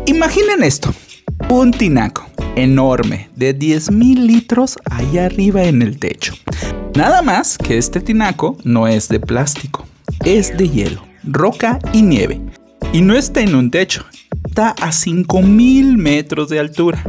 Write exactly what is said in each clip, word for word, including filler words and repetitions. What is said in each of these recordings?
Imaginen esto, un tinaco enorme de diez mil litros allá arriba en el techo. Nada más que este tinaco no es de plástico, es de hielo, roca y nieve. Y no está en un techo, está a cinco mil metros de altura,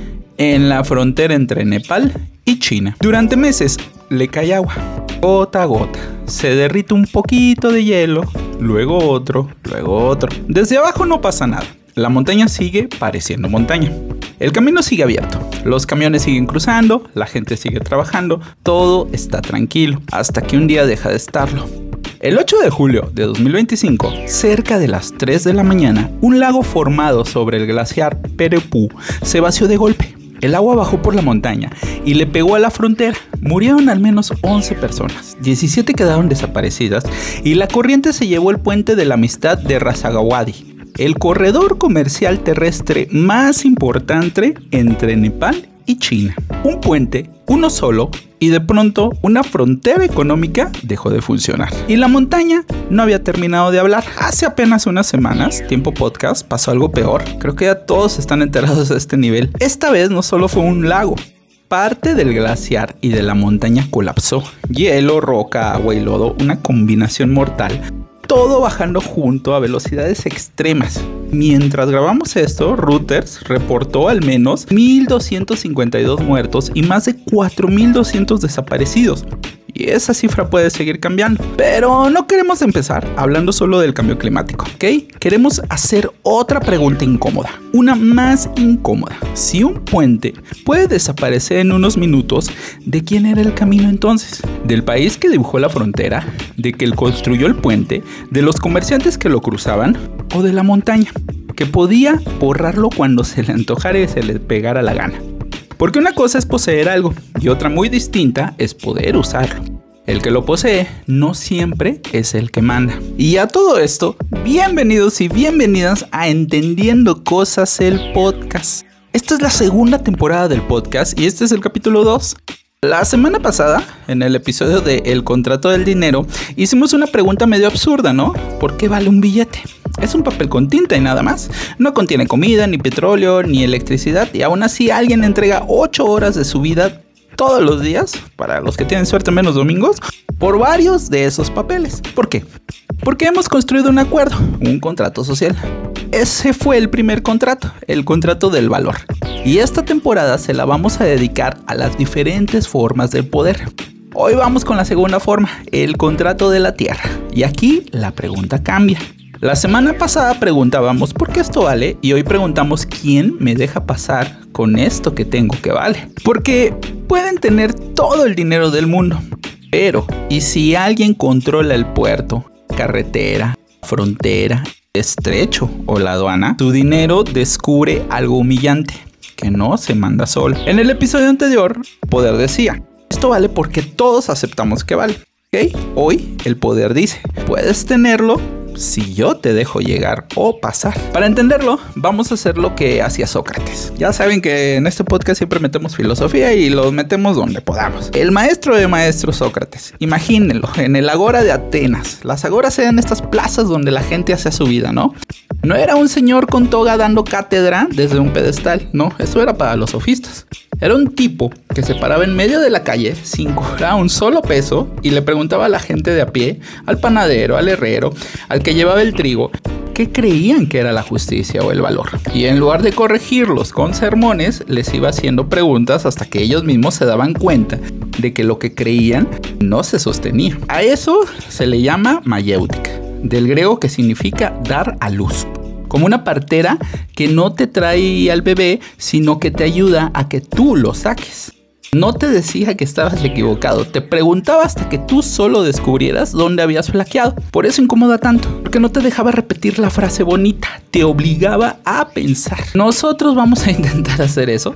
en la frontera entre Nepal y China. Durante meses le cae agua, gota a gota. Se derrite un poquito de hielo, luego otro, luego otro. Desde abajo no pasa nada. La montaña sigue pareciendo montaña. El camino sigue abierto. Los camiones siguen cruzando, la gente sigue trabajando. Todo está tranquilo, hasta que un día deja de estarlo. El ocho de julio de dos mil veinticinco, cerca de las tres de la mañana, un lago formado sobre el glaciar Perepú se vació de golpe. El agua bajó por la montaña y le pegó a la frontera. Murieron al menos once personas, diecisiete quedaron desaparecidas y la corriente se llevó el puente de la amistad de Rasagawadi, el corredor comercial terrestre más importante entre Nepal y China. Un puente, uno solo, y de pronto una frontera económica dejó de funcionar. Y la montaña no había terminado de hablar. Hace apenas unas semanas, Tiempo Podcast, pasó algo peor. Creo que ya todos están enterados de este nivel. Esta vez no solo fue un lago. Parte del glaciar y de la montaña colapsó. Hielo, roca, agua y lodo, una combinación mortal. Todo bajando junto a velocidades extremas. Mientras grabamos esto, Reuters reportó al menos mil doscientos cincuenta y dos muertos y más de cuatro mil doscientos desaparecidos. Y esa cifra puede seguir cambiando. Pero no queremos empezar hablando solo del cambio climático, ¿ok? Queremos hacer otra pregunta incómoda, una más incómoda. Si un puente puede desaparecer en unos minutos, ¿de quién era el camino entonces? ¿Del país que dibujó la frontera? ¿De que él construyó el puente? ¿De los comerciantes que lo cruzaban? ¿O de la montaña, que podía borrarlo cuando se le antojara y se le pegara la gana? Porque una cosa es poseer algo y otra muy distinta es poder usarlo. El que lo posee no siempre es el que manda. Y a todo esto, bienvenidos y bienvenidas a Entendiendo Cosas, el podcast. Esta es la segunda temporada del podcast y este es el capítulo dos. La semana pasada, en el episodio de El contrato del dinero, hicimos una pregunta medio absurda, ¿no? ¿Por qué vale un billete? Es un papel con tinta y nada más. No contiene comida, ni petróleo, ni electricidad. Y aún así alguien entrega ocho horas de su vida todos los días, para los que tienen suerte menos domingos, por varios de esos papeles. ¿Por qué? Porque hemos construido un acuerdo, un contrato social. Ese fue el primer contrato, el contrato del valor. Y esta temporada se la vamos a dedicar a las diferentes formas del poder. Hoy vamos con la segunda forma, el contrato de la tierra. Y aquí la pregunta cambia. La semana pasada preguntábamos por qué esto vale y hoy preguntamos quién me deja pasar con esto que tengo que vale. Porque pueden tener todo el dinero del mundo, pero ¿y si alguien controla el puerto, carretera, frontera, estrecho o la aduana? Tu dinero descubre algo humillante, que no se manda solo. En el episodio anterior, Poder decía, esto vale porque todos aceptamos que vale. ¿Okay? Hoy el poder dice, puedes tenerlo si yo te dejo llegar o pasar. Para entenderlo, vamos a hacer lo que hacía Sócrates. Ya saben que en este podcast siempre metemos filosofía y lo metemos donde podamos. El maestro de maestros Sócrates, imagínenlo, en el Agora de Atenas. Las agoras eran estas plazas donde la gente hacía su vida, ¿no? No era un señor con toga dando cátedra desde un pedestal, no, eso era para los sofistas. Era un tipo que se paraba en medio de la calle sin cobrar un solo peso y le preguntaba a la gente de a pie, al panadero, al herrero, al que llevaba el trigo, qué creían que era la justicia o el valor. Y en lugar de corregirlos con sermones, les iba haciendo preguntas hasta que ellos mismos se daban cuenta de que lo que creían no se sostenía. A eso se le llama mayéutica, del griego que significa dar a luz. Como una partera que no te trae al bebé, sino que te ayuda a que tú lo saques. No te decía que estabas equivocado, te preguntaba hasta que tú solo descubrieras dónde habías flaqueado. Por eso incomoda tanto, porque no te dejaba repetir la frase bonita, te obligaba a pensar. Nosotros vamos a intentar hacer eso,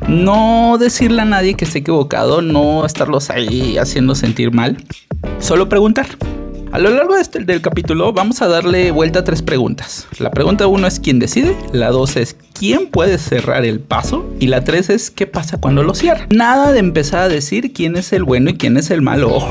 no decirle a nadie que esté equivocado, no estarlos ahí haciendo sentir mal, solo preguntar. A lo largo de este, del capítulo vamos a darle vuelta a tres preguntas. La pregunta uno es ¿quién decide? La dos es ¿quién puede cerrar el paso? Y la tres es ¿qué pasa cuando lo cierra? Nada de empezar a decir quién es el bueno y quién es el malo. Ojo.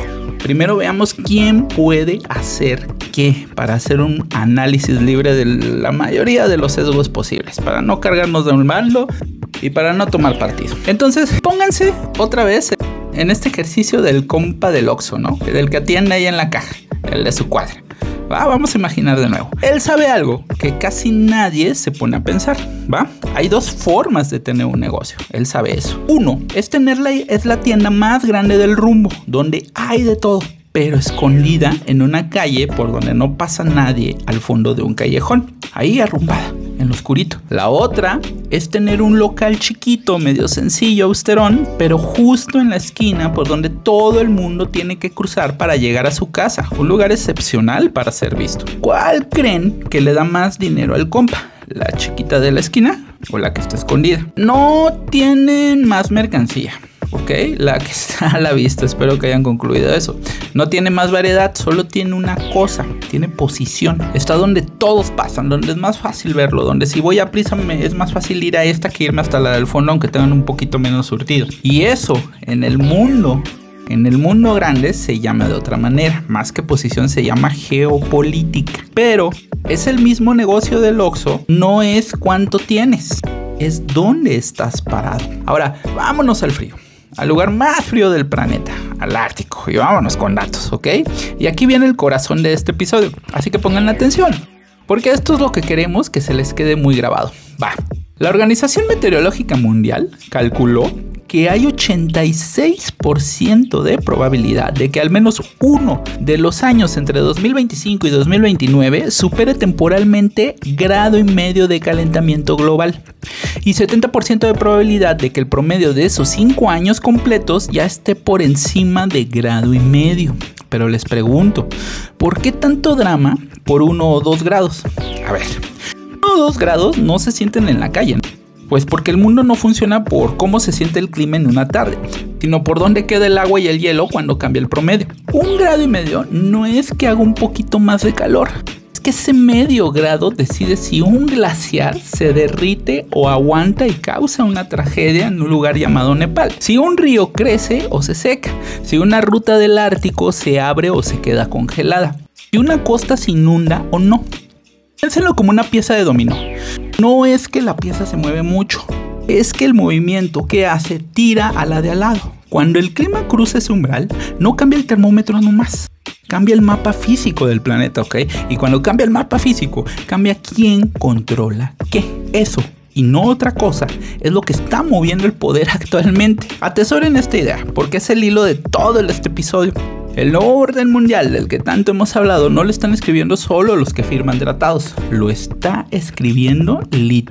primero veamos quién puede hacer qué para hacer un análisis libre de la mayoría de los sesgos posibles, para no cargarnos de un bando y para no tomar partido. Entonces, pónganse otra vez en este ejercicio del compa del Oxxo, ¿no? Del que atiende ahí en la caja, el de su cuadra. ¿Va? Vamos a imaginar de nuevo. Él sabe algo que casi nadie se pone a pensar, ¿va? Hay dos formas de tener un negocio. Él sabe eso. Uno, es tenerla, es la tienda más grande del rumbo, donde hay de todo, pero escondida en una calle por donde no pasa nadie, al fondo de un callejón, ahí arrumbada, en lo oscurito. La otra es tener un local chiquito, medio sencillo, austerón, pero justo en la esquina por donde todo el mundo tiene que cruzar para llegar a su casa. Un lugar excepcional para ser visto. ¿Cuál creen que le da más dinero al compa? ¿La chiquita de la esquina o la que está escondida? No tienen más mercancía, ¿ok? La que está a la vista, espero que hayan concluido eso. No tiene más variedad, solo tiene una cosa, tiene posición. Está donde todos pasan, donde es más fácil verlo, donde si voy a prisa me es más fácil ir a esta que irme hasta la del fondo, aunque tengan un poquito menos surtido. Y eso, en el mundo, en el mundo grande se llama de otra manera. Más que posición se llama geopolítica. Pero es el mismo negocio del Oxxo, no es cuánto tienes, es dónde estás parado. Ahora, vámonos al frío. Al lugar más frío del planeta, al Ártico, y vámonos con datos, ¿ok? Y aquí viene el corazón de este episodio, así que pongan atención, porque esto es lo que queremos que se les quede muy grabado. Va. La Organización Meteorológica Mundial calculó que hay ochenta y seis por ciento de probabilidad de que al menos uno de los años entre dos mil veinticinco y dos mil veintinueve supere temporalmente grado y medio de calentamiento global, y setenta por ciento de probabilidad de que el promedio de esos cinco años completos ya esté por encima de grado y medio. Pero les pregunto, ¿por qué tanto drama por uno o dos grados? A ver, uno o dos grados no se sienten en la calle, ¿no? Pues porque el mundo no funciona por cómo se siente el clima en una tarde, sino por dónde queda el agua y el hielo cuando cambia el promedio. Un grado y medio no es que haga un poquito más de calor, es que ese medio grado decide si un glaciar se derrite o aguanta y causa una tragedia en un lugar llamado Nepal. Si un río crece o se seca, si una ruta del Ártico se abre o se queda congelada, si una costa se inunda o no. Piénsenlo como una pieza de dominó. No es que la pieza se mueve mucho, es que el movimiento que hace tira a la de al lado. Cuando el clima cruza ese umbral, no cambia el termómetro nomás, cambia el mapa físico del planeta, ¿ok? Y cuando cambia el mapa físico, cambia quién controla qué. Eso, y no otra cosa, es lo que está moviendo el poder actualmente. Atesoren esta idea, porque es el hilo de todo este episodio. El nuevo orden mundial del que tanto hemos hablado no lo están escribiendo solo los que firman tratados, lo está escribiendo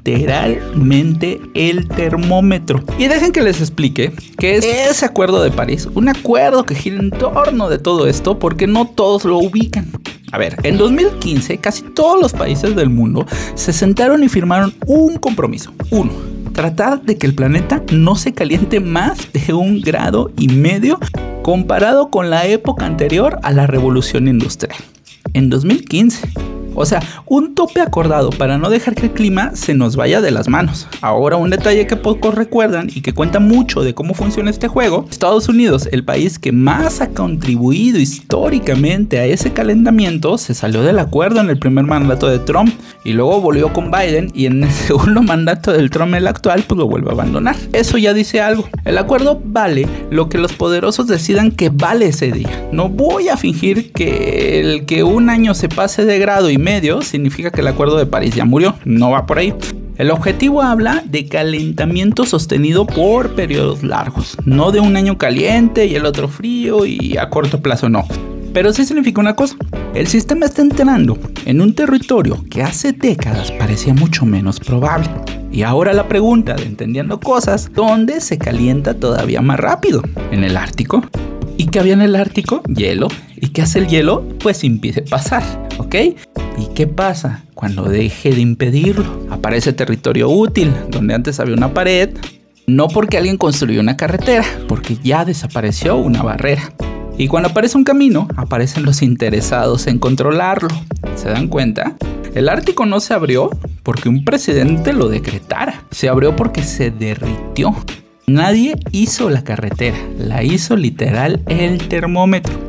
literalmente el termómetro. Y dejen que les explique qué es ese acuerdo de París, un acuerdo que gira en torno de todo esto porque no todos lo ubican. A ver, en dos mil quince casi todos los países del mundo se sentaron y firmaron un compromiso. Uno, tratar de que el planeta no se caliente más de un grado y medio comparado con la época anterior a la revolución industrial. En dos mil quince. O sea, un tope acordado para no dejar que el clima se nos vaya de las manos. Ahora, un detalle que pocos recuerdan y que cuenta mucho de cómo funciona este juego. Estados Unidos, el país que más ha contribuido históricamente a ese calentamiento, se salió del acuerdo en el primer mandato de Trump y luego volvió con Biden, y en el segundo mandato del Trump, el actual, pues lo vuelve a abandonar. Eso ya dice algo. El acuerdo vale lo que los poderosos decidan que vale ese día. No voy a fingir que el que un año se pase de grado y medio significa que el acuerdo de París ya murió. No va por ahí. El objetivo habla de calentamiento sostenido por periodos largos, no de un año caliente y el otro frío y a corto plazo, no. Pero sí significa una cosa: el sistema está entrando en un territorio que hace décadas parecía mucho menos probable. Y ahora la pregunta de entendiendo cosas, ¿dónde se calienta todavía más rápido? ¿En el Ártico? ¿Y qué había en el Ártico? Hielo. ¿Y qué hace el hielo? Pues impide pasar, ¿ok? ¿Y qué pasa cuando deje de impedirlo? Aparece territorio útil, donde antes había una pared, no porque alguien construyó una carretera, porque ya desapareció una barrera. Y cuando aparece un camino, aparecen los interesados en controlarlo. ¿Se dan cuenta? El Ártico no se abrió porque un presidente lo decretara. Se abrió porque se derritió. Nadie hizo la carretera, la hizo literal el termómetro.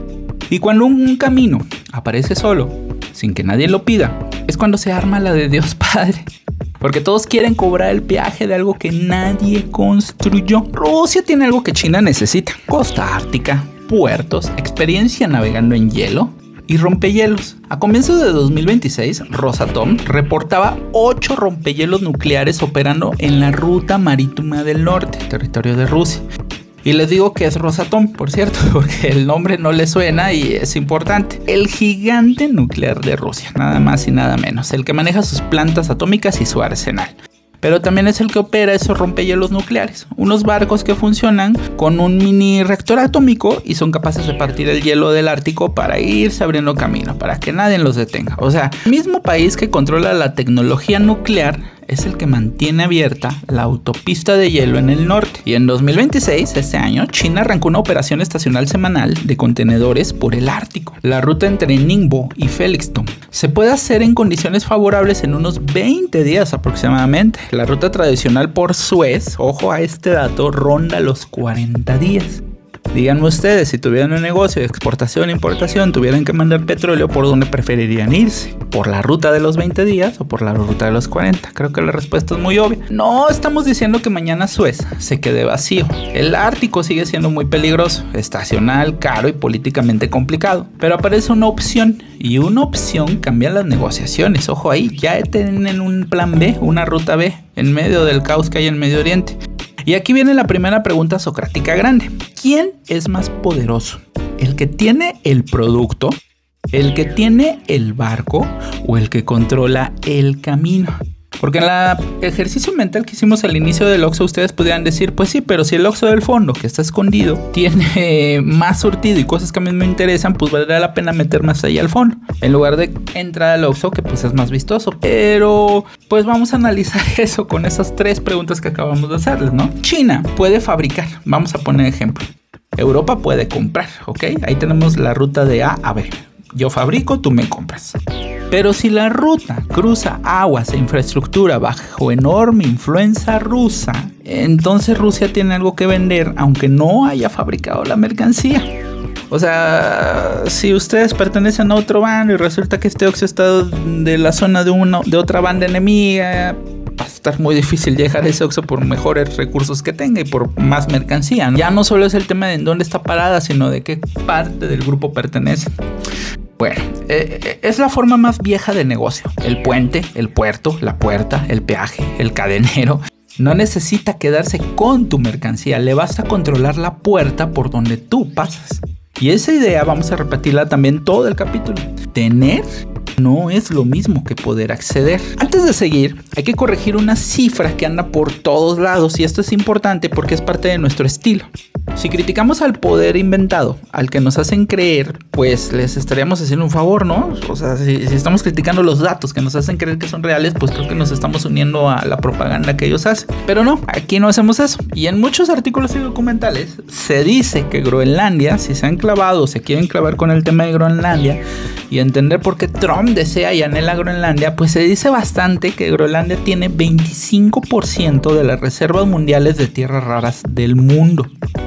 Y cuando un camino aparece solo, sin que nadie lo pida, es cuando se arma la de Dios Padre. Porque todos quieren cobrar el peaje de algo que nadie construyó. Rusia tiene algo que China necesita: costa ártica, puertos, experiencia navegando en hielo y rompehielos. A comienzos de dos mil veintiséis, Rosatom reportaba ocho rompehielos nucleares operando en la ruta marítima del norte, territorio de Rusia. Y les digo que es Rosatom, por cierto, porque el nombre no le suena y es importante. El gigante nuclear de Rusia, nada más y nada menos. El que maneja sus plantas atómicas y su arsenal. Pero también es el que opera esos rompehielos nucleares. Unos barcos que funcionan con un mini reactor atómico y son capaces de partir el hielo del Ártico para irse abriendo camino, para que nadie los detenga. O sea, el mismo país que controla la tecnología nuclear es el que mantiene abierta la autopista de hielo en el norte. Y en dos mil veintiséis, este año, China arrancó una operación estacional semanal de contenedores por el Ártico. La ruta entre Ningbo y Felixstowe se puede hacer en condiciones favorables en unos veinte días aproximadamente. La ruta tradicional por Suez, ojo a este dato, ronda los cuarenta días. Díganme ustedes, si tuvieran un negocio de exportación e importación, tuvieran que mandar petróleo, ¿por dónde preferirían irse? ¿Por la ruta de los veinte días o por la ruta de los cuarenta? Creo que la respuesta es muy obvia. No estamos diciendo que mañana Suez se quede vacío. El Ártico sigue siendo muy peligroso, estacional, caro y políticamente complicado. Pero aparece una opción, y una opción cambia las negociaciones. Ojo ahí, ya tienen un plan B, una ruta B, en medio del caos que hay en Medio Oriente. Y aquí viene la primera pregunta socrática grande. ¿Quién es más poderoso? ¿El que tiene el producto? ¿El que tiene el barco? ¿O el que controla el camino? Porque en el ejercicio mental que hicimos al inicio del Oxxo, ustedes podrían decir, pues sí, pero si el Oxxo del fondo, que está escondido, tiene más surtido y cosas que a mí me interesan, pues valdría la pena meter más ahí al fondo, en lugar de entrar al Oxxo, que pues es más vistoso. Pero pues vamos a analizar eso con esas tres preguntas que acabamos de hacerles, ¿no? China puede fabricar, vamos a poner ejemplo. Europa puede comprar, ¿ok? Ahí tenemos la ruta de A a B. Yo fabrico, tú me compras. Pero si la ruta cruza aguas e infraestructura bajo enorme influencia rusa, entonces Rusia tiene algo que vender aunque no haya fabricado la mercancía. O sea, si ustedes pertenecen a otro bando y resulta que este Oxxo está de la zona de, una, de otra banda enemiga, va a estar muy difícil llegar a ese Oxxo por mejores recursos que tenga y por más mercancía, ¿no? Ya no solo es el tema de en dónde está parada, sino de qué parte del grupo pertenece. Bueno, eh, es la forma más vieja de negocio. El puente, el puerto, la puerta, el peaje, el cadenero. No necesita quedarse con tu mercancía, le basta controlar la puerta por donde tú pasas. Y esa idea vamos a repetirla también todo el capítulo. Tener no es lo mismo que poder acceder. Antes de seguir, hay que corregir una cifra que anda por todos lados, y esto es importante porque es parte de nuestro estilo. Si criticamos al poder inventado, al que nos hacen creer, pues les estaríamos haciendo un favor, ¿no? O sea, si, si estamos criticando los datos que nos hacen creer que son reales, pues creo que nos estamos uniendo a la propaganda que ellos hacen. Pero no, aquí no hacemos eso. Y en muchos artículos y documentales se dice que Groenlandia, si se han clavado o se quieren clavar con el tema de Groenlandia y entender por qué Trump desea y anhela Groenlandia, pues se dice bastante que Groenlandia tiene veinticinco por ciento de las reservas mundiales de tierras raras del mundo.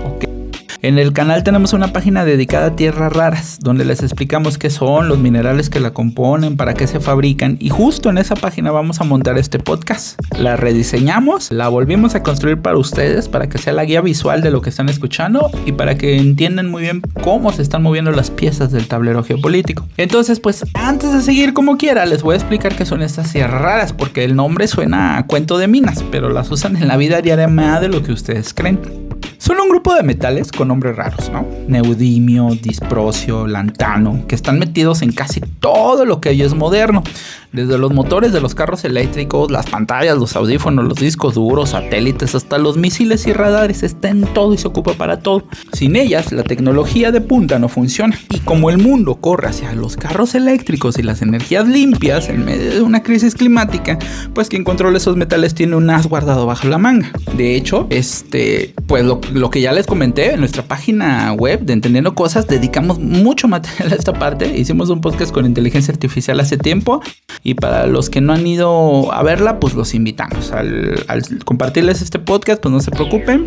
En el canal tenemos una página dedicada a tierras raras, donde les explicamos qué son, los minerales que la componen, para qué se fabrican, y justo en esa página vamos a montar este podcast. La rediseñamos, la volvimos a construir para ustedes, para que sea la guía visual de lo que están escuchando y para que entiendan muy bien cómo se están moviendo las piezas del tablero geopolítico. Entonces, pues antes de seguir como quiera, les voy a explicar qué son estas tierras raras, porque el nombre suena a cuento de minas, pero las usan en la vida diaria más de lo que ustedes creen. Son un grupo de metales con nombres raros, ¿no? Neodimio, disprosio, lantano, que están metidos en casi todo lo que hoy es moderno. Desde los motores de los carros eléctricos, las pantallas, los audífonos, los discos duros, satélites, hasta los misiles y radares, está en todo y se ocupa para todo. Sin ellas, la tecnología de punta no funciona. Y como el mundo corre hacia los carros eléctricos y las energías limpias en medio de una crisis climática, pues quien controla esos metales tiene un as guardado bajo la manga. De hecho, este, pues lo, lo que ya les comenté en nuestra página web de Entendiendo Cosas, dedicamos mucho material a esta parte. Hicimos un podcast con inteligencia artificial hace tiempo. Y para los que no han ido a verla, pues los invitamos al, al compartirles este podcast, pues no se preocupen.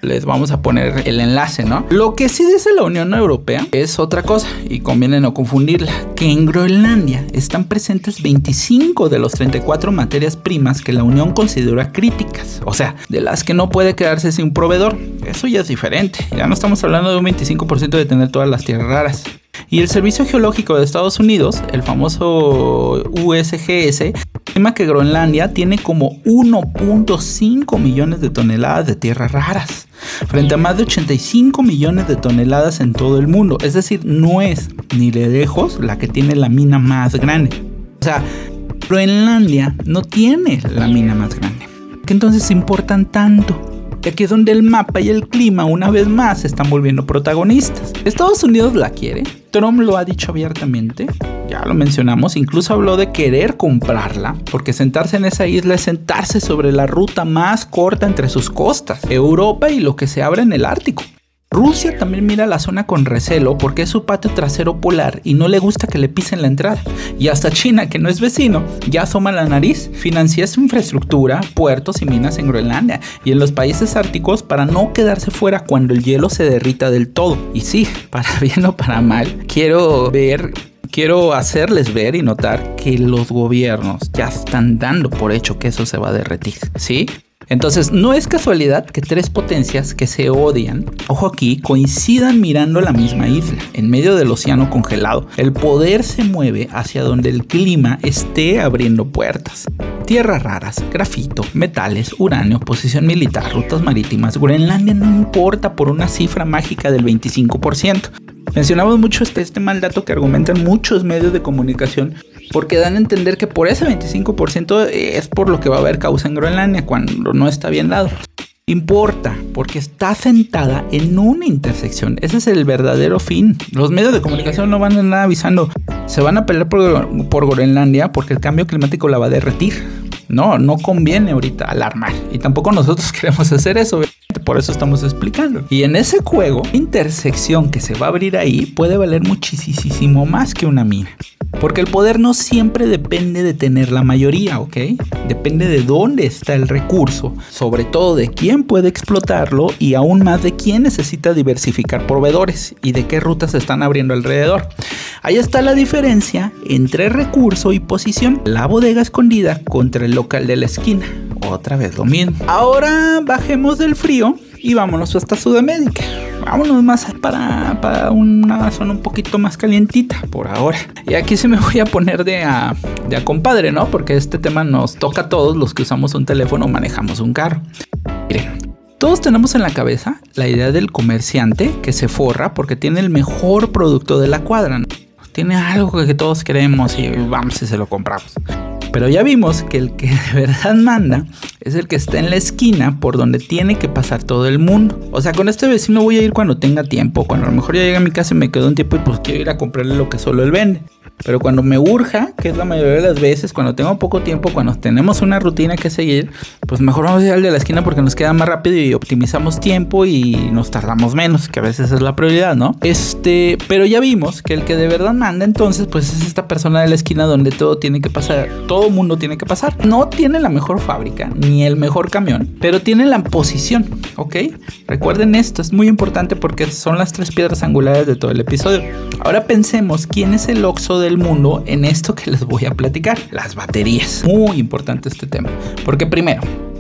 Les vamos a poner el enlace, ¿no? Lo que sí dice la Unión Europea es otra cosa y conviene no confundirla, que en Groenlandia están presentes veinticinco de los treinta y cuatro materias primas que la Unión considera críticas, o sea, de las que no puede quedarse sin proveedor. Eso ya es diferente, ya no estamos hablando de un veinticinco por ciento de tener todas las tierras raras. Y el Servicio Geológico de Estados Unidos, el famoso U S G S, estima que Groenlandia tiene como uno punto cinco millones de toneladas de tierras raras, frente a más de ochenta y cinco millones de toneladas en todo el mundo. Es decir, no es ni de lejos la que tiene la mina más grande. O sea, Groenlandia no tiene la mina más grande. ¿Qué entonces importan tanto? Y aquí es donde el mapa y el clima una vez más se están volviendo protagonistas. Estados Unidos la quiere, Trump lo ha dicho abiertamente, ya lo mencionamos, incluso habló de querer comprarla, porque sentarse en esa isla es sentarse sobre la ruta más corta entre sus costas, Europa y lo que se abre en el Ártico. Rusia también mira la zona con recelo porque es su patio trasero polar y no le gusta que le pisen la entrada. Y hasta China, que no es vecino, ya asoma la nariz, financia su infraestructura, puertos y minas en Groenlandia y en los países árticos para no quedarse fuera cuando el hielo se derrita del todo. Y sí, para bien o para mal, quiero ver... Quiero hacerles ver y notar que los gobiernos ya están dando por hecho que eso se va a derretir, ¿sí? Entonces, no es casualidad que tres potencias que se odian, ojo aquí, coincidan mirando la misma isla, en medio del océano congelado. El poder se mueve hacia donde el clima esté abriendo puertas. Tierras raras, grafito, metales, uranio, posición militar, rutas marítimas. Groenlandia no importa por una cifra mágica del veinticinco por ciento. Mencionamos mucho este, este mal dato que argumentan muchos medios de comunicación porque dan a entender que por ese veinticinco por ciento es por lo que va a haber causa en Groenlandia cuando no está bien dado. Importa porque está sentada en una intersección. Ese es el verdadero fin. Los medios de comunicación no van a nada avisando. Se van a pelear por, por Groenlandia porque el cambio climático la va a derretir. No, no conviene ahorita alarmar. Y tampoco nosotros queremos hacer eso. Por eso estamos explicando. Y en ese juego, la intersección que se va a abrir ahí puede valer muchísimo más que una mina. Porque el poder no siempre depende de tener la mayoría, ¿ok? Depende de dónde está el recurso, sobre todo de quién puede explotarlo y aún más de quién necesita diversificar proveedores y de qué rutas se están abriendo alrededor. Ahí está la diferencia entre recurso y posición. La bodega escondida contra el local de la esquina. Otra vez lo mismo. Ahora bajemos del frío y vámonos hasta Sudamérica. Vámonos más para, para una zona un poquito más calientita por ahora. Y aquí se me voy a poner de a, de a compadre, ¿no? Porque este tema nos toca a todos los que usamos un teléfono o manejamos un carro. Miren, todos tenemos en la cabeza la idea del comerciante que se forra porque tiene el mejor producto de la cuadra, ¿no? Tiene algo que todos queremos y vamos y se lo compramos. Pero ya vimos que el que de verdad manda es el que está en la esquina por donde tiene que pasar todo el mundo. O sea, con este vecino voy a ir cuando tenga tiempo. Cuando a lo mejor ya llega a mi casa y me quedo un tiempo y pues quiero ir a comprarle lo que solo él vende. Pero cuando me urja, que es la mayoría de las veces, cuando tengo poco tiempo, cuando tenemos una rutina que seguir, pues mejor vamos a ir al de la esquina porque nos queda más rápido y optimizamos tiempo y nos tardamos menos, que a veces es la prioridad, ¿no? Este, pero ya vimos que el que de verdad manda entonces, pues es esta persona de la esquina donde todo tiene que pasar, todo mundo tiene que pasar. No tiene la mejor fábrica, ni el mejor camión, pero tiene la posición, ¿ok? Recuerden esto, es muy importante porque son las tres piedras angulares de todo el episodio. Ahora pensemos quién es el Oxxo del mundo en esto que les voy a platicar, las baterías. Muy importante este tema, porque primero,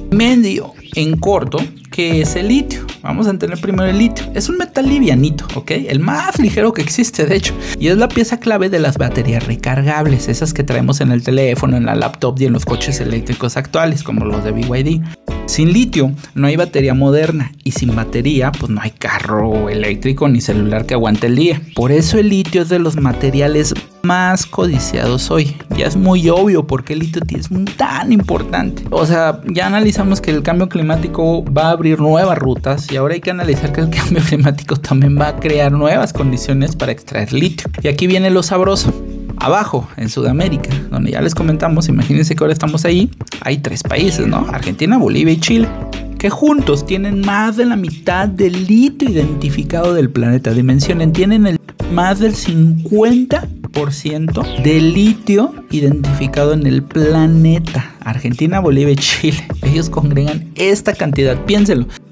medio en corto, ¿qué es el litio? Vamos a entender primero el litio. Es un metal livianito, ¿ok? El más ligero que existe, de hecho. Y es la pieza clave de las baterías recargables, esas que traemos en el teléfono, en la laptop y en los coches eléctricos actuales, como los de B Y D. Sin litio no hay batería moderna y sin batería pues no hay carro eléctrico ni celular que aguante el día. Por eso el litio es de los materiales más codiciados hoy. Ya es muy obvio por qué el litio es tan importante. O sea, ya analizamos que el cambio climático va a abrir nuevas rutas y ahora hay que analizar que el cambio climático también va a crear nuevas condiciones para extraer litio. Y aquí viene lo sabroso. Abajo, en Sudamérica, donde ya les comentamos, imagínense que ahora estamos ahí, hay tres países, ¿no? Argentina, Bolivia y Chile, que juntos tienen más de la mitad del litio identificado del planeta. Dimensionen, tienen el, más del cincuenta por ciento de litio identificado en el planeta. Argentina, Bolivia y Chile. Ellos congregan esta cantidad, piénsenlo.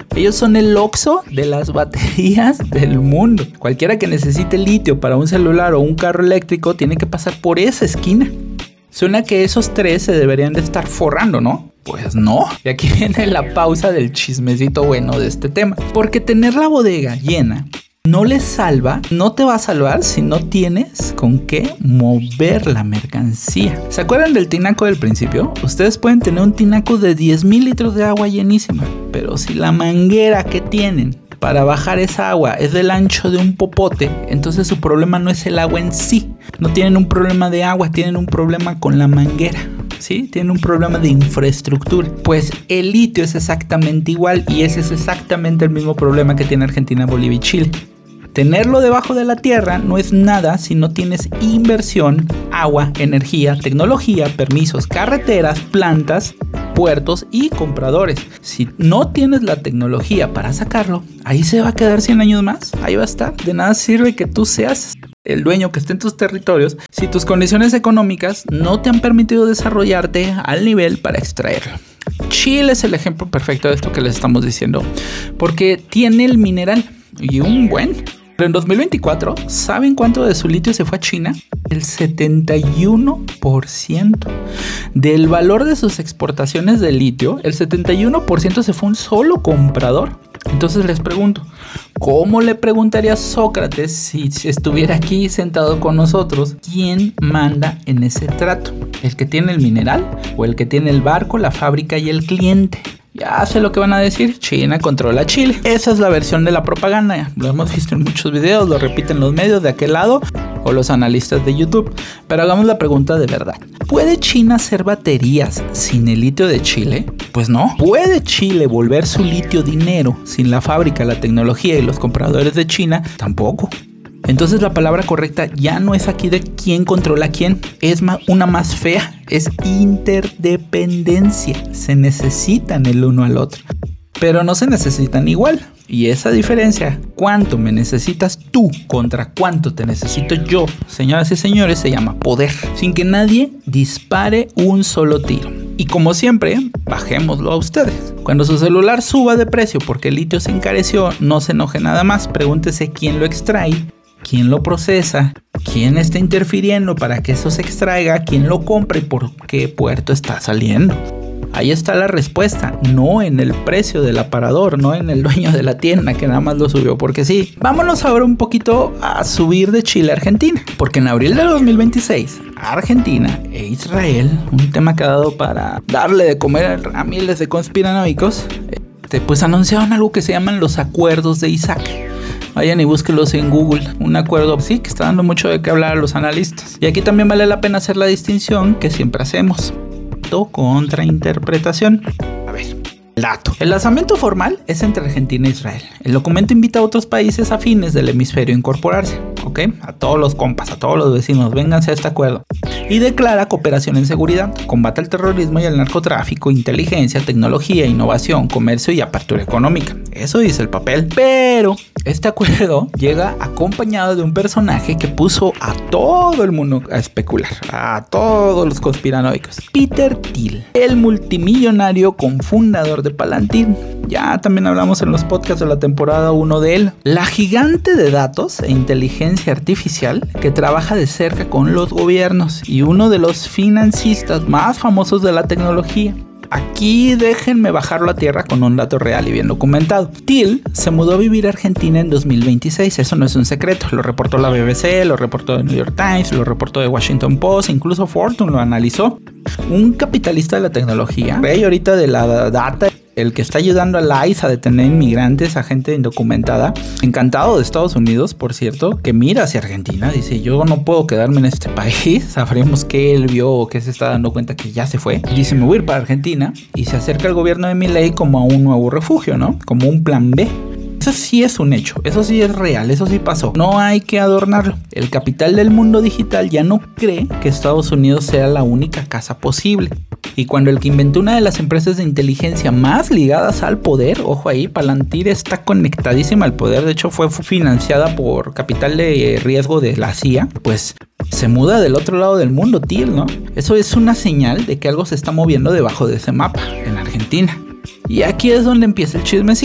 Ellos son el Oxxo de las baterías del mundo. Cualquiera que necesite litio para un celular o un carro eléctrico tiene que pasar por esa esquina. Suena que esos tres se deberían de estar forrando, ¿no? Pues no. Y aquí viene la pausa del chismecito bueno de este tema. Porque tener la bodega llena no les salva, no te va a salvar si no tienes con qué mover la mercancía. ¿Se acuerdan del tinaco del principio? Ustedes pueden tener un tinaco de diez mil litros de agua llenísima, pero si la manguera que tienen para bajar esa agua es del ancho de un popote, entonces su problema no es el agua en sí. No tienen un problema de agua, tienen un problema con la manguera. ¿Sí? Tienen un problema de infraestructura. Pues el litio es exactamente igual y ese es exactamente el mismo problema que tiene Argentina, Bolivia y Chile. Tenerlo debajo de la tierra no es nada si no tienes inversión, agua, energía, tecnología, permisos, carreteras, plantas, puertos y compradores. Si no tienes la tecnología para sacarlo, ahí se va a quedar cien años más. Ahí va a estar. De nada sirve que tú seas el dueño que esté en tus territorios si tus condiciones económicas no te han permitido desarrollarte al nivel para extraerlo. Chile es el ejemplo perfecto de esto que les estamos diciendo, porque tiene el mineral y un buen. Pero en dos mil veinticuatro, ¿saben cuánto de su litio se fue a China? El setenta y uno por ciento. Del valor de sus exportaciones de litio, el setenta y uno por ciento se fue un solo comprador. Entonces les pregunto, ¿cómo le preguntaría Sócrates si estuviera aquí sentado con nosotros? ¿Quién manda en ese trato? ¿El que tiene el mineral o el que tiene el barco, la fábrica y el cliente? Ya sé lo que van a decir, China controla Chile. Esa es la versión de la propaganda, lo hemos visto en muchos videos, lo repiten los medios de aquel lado o los analistas de YouTube. Pero hagamos la pregunta de verdad. ¿Puede China hacer baterías sin el litio de Chile? Pues no. ¿Puede Chile volver su litio dinero sin la fábrica, la tecnología y los compradores de China? Tampoco. Entonces la palabra correcta ya no es aquí de quién controla a quién, es una más fea, es interdependencia. Se necesitan el uno al otro, pero no se necesitan igual. Y esa diferencia, cuánto me necesitas tú contra cuánto te necesito yo, señoras y señores, se llama poder. Sin que nadie dispare un solo tiro. Y como siempre, bajémoslo a ustedes. Cuando su celular suba de precio porque el litio se encareció, no se enoje nada más, pregúntese quién lo extrae, quién lo procesa, quién está interfiriendo para que eso se extraiga, quién lo compra y por qué puerto está saliendo. Ahí está la respuesta, no en el precio del aparador, no en el dueño de la tienda que nada más lo subió porque sí. Vámonos ahora un poquito a subir de Chile a Argentina, porque en abril de dos mil veintiséis, Argentina e Israel, un tema que ha dado para darle de comer a miles de conspiranoicos, pues anunciaron algo que se llaman los acuerdos de Isaac. Vayan y búsquenlos en Google. Un acuerdo, sí, que está dando mucho de qué hablar a los analistas. Y aquí también vale la pena hacer la distinción que siempre hacemos. Contra interpretación. A ver, el dato. El lanzamiento formal es entre Argentina e Israel. El documento invita a otros países afines del hemisferio a incorporarse. ¿Ok? A todos los compas, a todos los vecinos, vénganse a este acuerdo. Y declara cooperación en seguridad, combate al terrorismo y al narcotráfico, inteligencia, tecnología, innovación, comercio y apertura económica. Eso dice el papel. Pero este acuerdo llega acompañado de un personaje que puso a todo el mundo a especular, a todos los conspiranoicos. Peter Thiel, el multimillonario cofundador de Palantir. Ya también hablamos en los podcasts de la temporada uno de él. La gigante de datos e inteligencia artificial que trabaja de cerca con los gobiernos y uno de los financistas más famosos de la tecnología. Aquí déjenme bajarlo a tierra con un dato real y bien documentado. Thiel se mudó a vivir a Argentina en dos mil veintiséis, eso no es un secreto, lo reportó la B B C, lo reportó The New York Times, lo reportó The Washington Post, incluso Fortune lo analizó. Un capitalista de la tecnología, rey ahorita de la data, el que está ayudando a la I C E a detener inmigrantes, a gente indocumentada, encantado de Estados Unidos, por cierto, que mira hacia Argentina, dice, yo no puedo quedarme en este país, sabremos que él vio o que se está dando cuenta que ya se fue, y dice, me voy a ir para Argentina, y se acerca al gobierno de Milei como a un nuevo refugio, ¿no? Como un plan B. Eso sí es un hecho, eso sí es real, eso sí pasó. No hay que adornarlo. El capital del mundo digital ya no cree que Estados Unidos sea la única casa posible. Y cuando el que inventó una de las empresas de inteligencia más ligadas al poder, ojo ahí, Palantir está conectadísima al poder, de hecho fue financiada por capital de riesgo de la C I A, pues se muda del otro lado del mundo, Thiel, ¿no? Eso es una señal de que algo se está moviendo debajo de ese mapa, en Argentina. Y aquí es donde empieza el chismecito.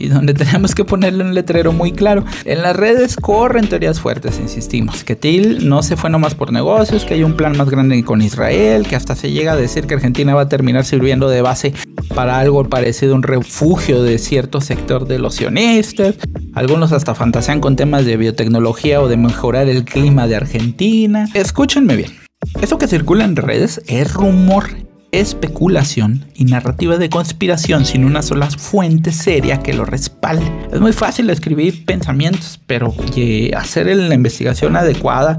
y donde tenemos que ponerle un letrero muy claro. En las redes corren teorías fuertes, insistimos, que T I L no se fue nomás por negocios, que hay un plan más grande con Israel, que hasta se llega a decir que Argentina va a terminar sirviendo de base para algo parecido a un refugio de cierto sector de los sionistas. Algunos hasta fantasean con temas de biotecnología o de mejorar el clima de Argentina. Escúchenme bien, eso que circula en redes es rumor, especulación y narrativa de conspiración sin una sola fuente seria que lo respalde. Es muy fácil escribir pensamientos, pero que hacer la investigación adecuada,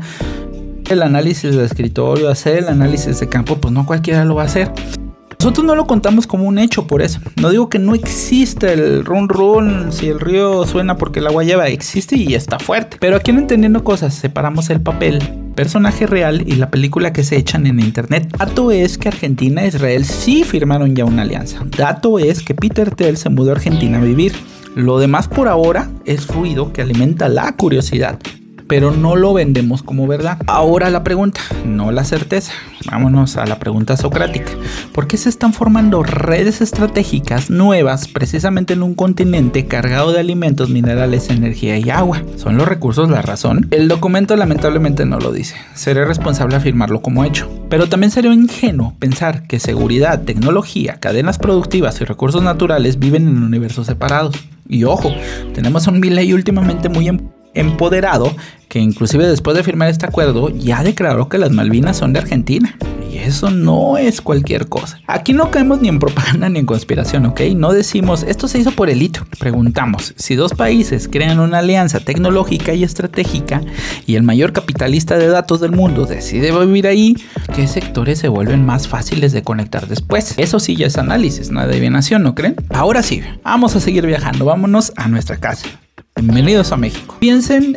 el análisis de escritorio, hacer el análisis de campo, pues no cualquiera lo va a hacer. Nosotros no lo contamos como un hecho por eso. No digo que no existe el run run, si el río suena porque el agua lleva, existe y está fuerte. Pero aquí en Entendiendo Cosas separamos el papel, personaje real y la película que se echan en internet. Dato es que Argentina e Israel sí firmaron ya una alianza. Dato es que Peter Thiel se mudó a Argentina a vivir. Lo demás por ahora es ruido que alimenta la curiosidad, pero no lo vendemos como verdad. Ahora la pregunta, no la certeza. Vámonos a la pregunta socrática. ¿Por qué se están formando redes estratégicas nuevas precisamente en un continente cargado de alimentos, minerales, energía y agua? ¿Son los recursos la razón? El documento lamentablemente no lo dice. Seré responsable afirmarlo como hecho. Pero también sería ingenuo pensar que seguridad, tecnología, cadenas productivas y recursos naturales viven en universos separados. Y ojo, tenemos un Milei últimamente muy empoderado que inclusive después de firmar este acuerdo ya declaró que las Malvinas son de Argentina. Y eso no es cualquier cosa. Aquí no caemos ni en propaganda ni en conspiración, ¿ok? No decimos, esto se hizo por el hito. Preguntamos, si dos países crean una alianza tecnológica y estratégica y el mayor capitalista de datos del mundo decide vivir ahí, ¿qué sectores se vuelven más fáciles de conectar después? Eso sí ya es análisis, no adivinación, ¿no creen? Ahora sí, vamos a seguir viajando, vámonos a nuestra casa. Bienvenidos a México. Piensen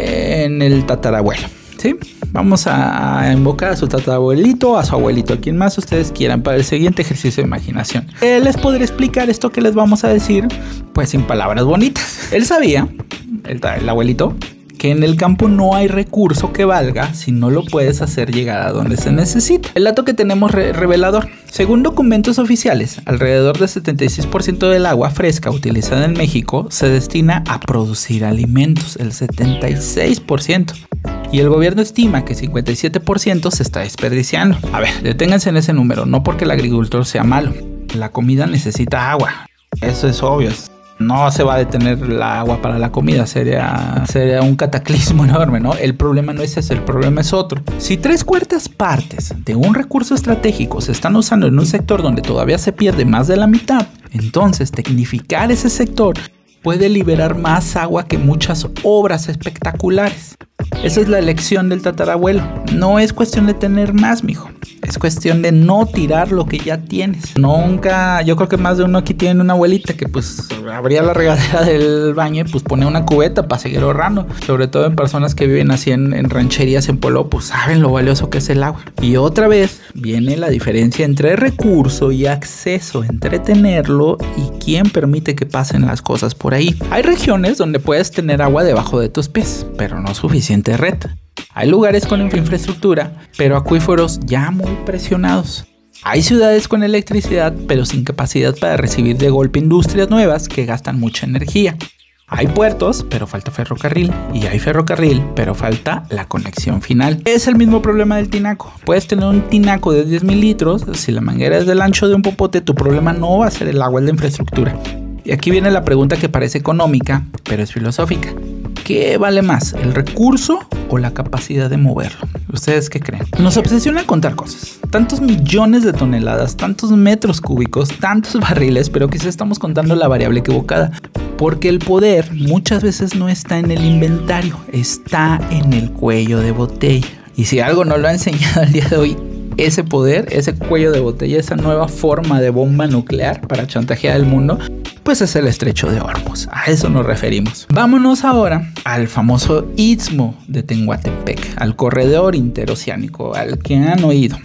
en el tatarabuelo, ¿sí? Vamos a invocar a su tatarabuelito, a su abuelito, a quien más ustedes quieran para el siguiente ejercicio de imaginación. Él les podrá explicar esto que les vamos a decir, pues sin palabras bonitas. Él sabía, el, el abuelito, que en el campo no hay recurso que valga si no lo puedes hacer llegar a donde se necesita. El dato que tenemos re revelador. Según documentos oficiales, alrededor del setenta y seis por ciento del agua fresca utilizada en México se destina a producir alimentos, el setenta y seis por ciento. Y el gobierno estima que cincuenta y siete por ciento se está desperdiciando. A ver, deténganse en ese número, no porque el agricultor sea malo. La comida necesita agua, eso es obvio. No se va a detener la agua para la comida, sería, sería un cataclismo enorme, ¿no? El problema no es ese, el problema es otro. Si tres cuartas partes de un recurso estratégico se están usando en un sector donde todavía se pierde más de la mitad, entonces tecnificar ese sector puede liberar más agua que muchas obras espectaculares. Esa es la elección del tatarabuelo. No es cuestión de tener más, mijo. Es cuestión de no tirar lo que ya tienes. Nunca, yo creo que más de uno aquí tiene una abuelita que pues abría la regadera del baño y pues pone una cubeta para seguir ahorrando. Sobre todo en personas que viven así en, en rancherías, en pueblo, pues saben lo valioso que es el agua. Y otra vez viene la diferencia entre recurso y acceso, entre tenerlo y quién permite que pasen las cosas por ahí. Hay regiones donde puedes tener agua debajo de tus pies, pero no suficiente red. Hay lugares con infraestructura, pero acuíferos ya muy presionados. Hay ciudades con electricidad, pero sin capacidad para recibir de golpe industrias nuevas que gastan mucha energía. Hay puertos, pero falta ferrocarril. Y hay ferrocarril, pero falta la conexión final. Es el mismo problema del tinaco. Puedes tener un tinaco de diez mil litros. Si la manguera es del ancho de un popote, tu problema no va a ser el agua, es la infraestructura. Y aquí viene la pregunta que parece económica, pero es filosófica. ¿Qué vale más, el recurso o la capacidad de moverlo? ¿Ustedes qué creen? Nos obsesiona contar cosas. Tantos millones de toneladas, tantos metros cúbicos, tantos barriles, pero quizás estamos contando la variable equivocada. Porque el poder muchas veces no está en el inventario, está en el cuello de botella. Y si algo nos lo ha enseñado el día de hoy, ese poder, ese cuello de botella, esa nueva forma de bomba nuclear para chantajear al mundo, pues es el estrecho de Hormuz. A eso nos referimos. Vámonos ahora al famoso istmo de Tehuantepec, al corredor interoceánico, al que han oído.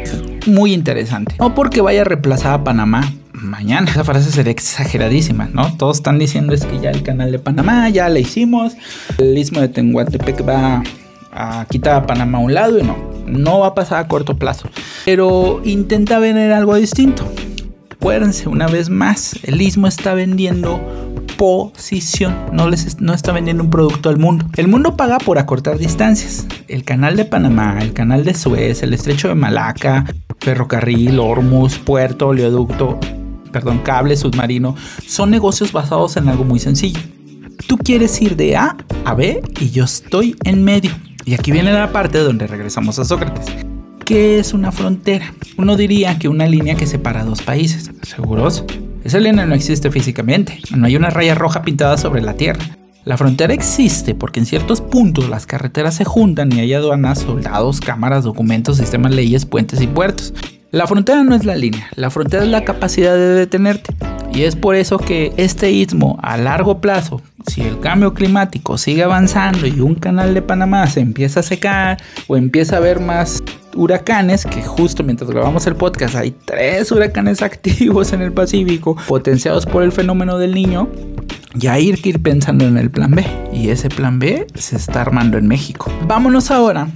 Muy interesante. No porque vaya a reemplazar a Panamá mañana, esa frase sería exageradísima, ¿no? Todos están diciendo es que ya el canal de Panamá ya le hicimos, el istmo de Tehuantepec va a quitar a Panamá a un lado y no, no va a pasar a corto plazo. Pero intenta ver algo distinto. acuérdense una vez más, el Istmo está vendiendo posición, no les no está vendiendo un producto al mundo. El mundo paga por acortar distancias. El canal de Panamá, el canal de Suez, el estrecho de Malaca, ferrocarril, Hormuz, puerto, oleoducto, perdón, cable submarino, son negocios basados en algo muy sencillo. Tú quieres ir de A a B y yo estoy en medio. Y aquí viene la parte donde regresamos a Sócrates. ¿Qué es una frontera? Uno diría que una línea que separa dos países. ¿Seguros? Esa línea no existe físicamente. No hay una raya roja pintada sobre la tierra. La frontera existe porque en ciertos puntos las carreteras se juntan y hay aduanas, soldados, cámaras, documentos, sistemas, leyes, puentes y puertos. La frontera no es la línea. La frontera es la capacidad de detenerte. Y es por eso que este istmo a largo plazo, si el cambio climático sigue avanzando y un canal de Panamá se empieza a secar o empieza a haber más huracanes, que justo mientras grabamos el podcast hay tres huracanes activos en el Pacífico, potenciados por el fenómeno del Niño, ya hay que ir pensando en el plan B. Y ese plan B se está armando en México. Vámonos ahora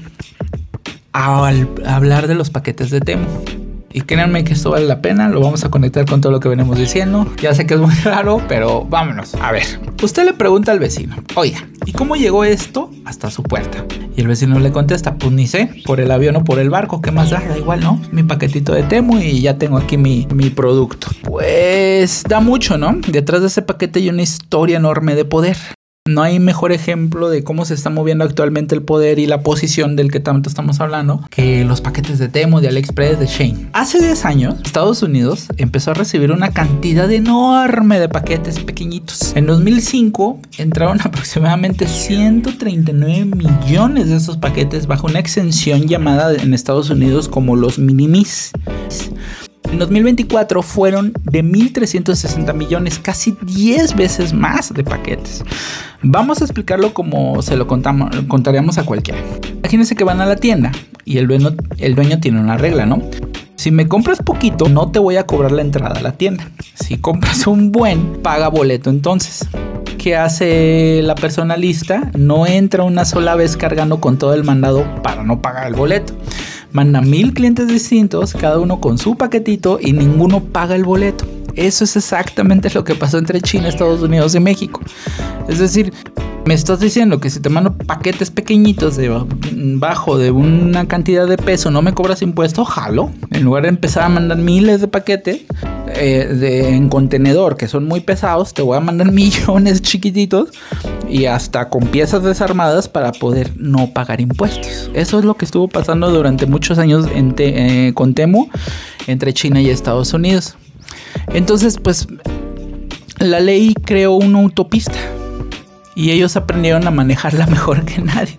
a, a hablar de los paquetes de Temu. Y créanme que esto vale la pena, lo vamos a conectar con todo lo que venimos diciendo. Ya sé que es muy raro, pero vámonos. A ver, usted le pregunta al vecino, oiga, ¿y cómo llegó esto hasta su puerta? Y el vecino le contesta, pues ni sé, por el avión o por el barco, ¿qué más da? Da igual, ¿no? Mi paquetito de Temu y ya tengo aquí mi, mi producto. Pues da mucho, ¿no? Detrás de ese paquete hay una historia enorme de poder. No hay mejor ejemplo de cómo se está moviendo actualmente el poder y la posición del que tanto estamos hablando que los paquetes de Temu, de AliExpress, de Shein. Hace diez años, Estados Unidos empezó a recibir una cantidad enorme de paquetes pequeñitos. En dos mil cinco entraron aproximadamente ciento treinta y nueve millones de esos paquetes bajo una exención llamada en Estados Unidos como los Minimis. En dos mil veinticuatro fueron de mil trescientos sesenta millones, casi diez veces más de paquetes. Vamos a explicarlo como se lo contamos, contaríamos a cualquiera. Imagínense que van a la tienda y el dueño, el dueño tiene una regla, ¿no? Si me compras poquito, no te voy a cobrar la entrada a la tienda. Si compras un buen, paga boleto entonces. ¿Qué hace la persona lista? No entra una sola vez cargando con todo el mandado para no pagar el boleto. Manda mil clientes distintos, cada uno con su paquetito y ninguno paga el boleto. Eso es exactamente lo que pasó entre China, Estados Unidos y México. Es decir, me estás diciendo que si te mando paquetes pequeñitos de bajo de una cantidad de peso, no me cobras impuesto, jalo. En lugar de empezar a mandar miles de paquetes eh, de, en contenedor que son muy pesados, te voy a mandar millones chiquititos y hasta con piezas desarmadas para poder no pagar impuestos. Eso es lo que estuvo pasando durante muchos años en te, eh, con Temu entre China y Estados Unidos. Entonces, pues, la ley creó una autopista y ellos aprendieron a manejarla mejor que nadie.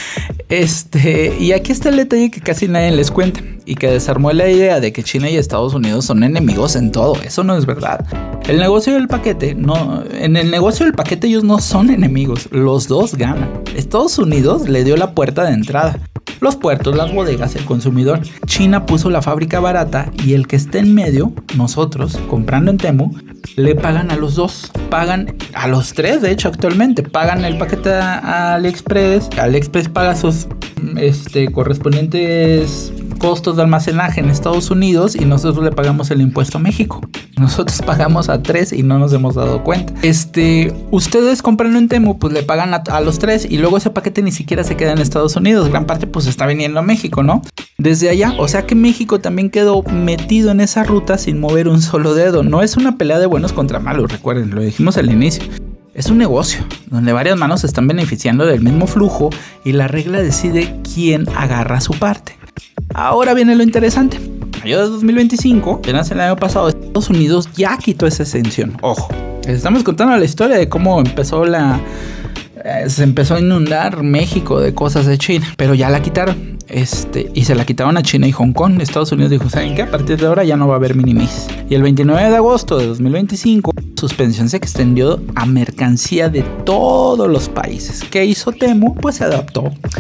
Este, y aquí está el detalle que casi nadie les cuenta y que desarmó la idea de que China y Estados Unidos son enemigos en todo. Eso no es verdad. El negocio del paquete, no, en el negocio del paquete ellos no son enemigos, los dos ganan. Estados Unidos le dio la puerta de entrada, los puertos, las bodegas, el consumidor. China puso la fábrica barata y el que esté en medio, nosotros, comprando en Temu, le pagan a los dos. Pagan a los tres, de hecho, actualmente. Pagan el paquete a AliExpress. AliExpress paga sus este, correspondientes costos de almacenaje en Estados Unidos y nosotros le pagamos el impuesto a México. Nosotros pagamos a tres y no nos hemos dado cuenta. Este, ustedes comprando en Temu, pues le pagan a, a los tres y luego ese paquete ni siquiera se queda en Estados Unidos. Gran parte pues está viniendo a México, ¿no? Desde allá, o sea que México también quedó metido en esa ruta sin mover un solo dedo. No es una pelea de buenos contra malos, recuerden, lo dijimos al inicio. Es un negocio donde varias manos se están beneficiando del mismo flujo y la regla decide quién agarra su parte. Ahora viene lo interesante. En mayo de dos mil veinticinco, apenas el año pasado, Estados Unidos ya quitó esa exención. Ojo, les estamos contando la historia de cómo empezó la... Eh, se empezó a inundar México de cosas de China, pero ya la quitaron. Este, y se la quitaron a China y Hong Kong. Estados Unidos dijo, ¿saben qué? A partir de ahora ya no va a haber minimis. Y el veintinueve de agosto de dos mil veinticinco, suspensión se extendió a mercancía de todos los países. ¿Qué hizo Temu? Pues se adaptó.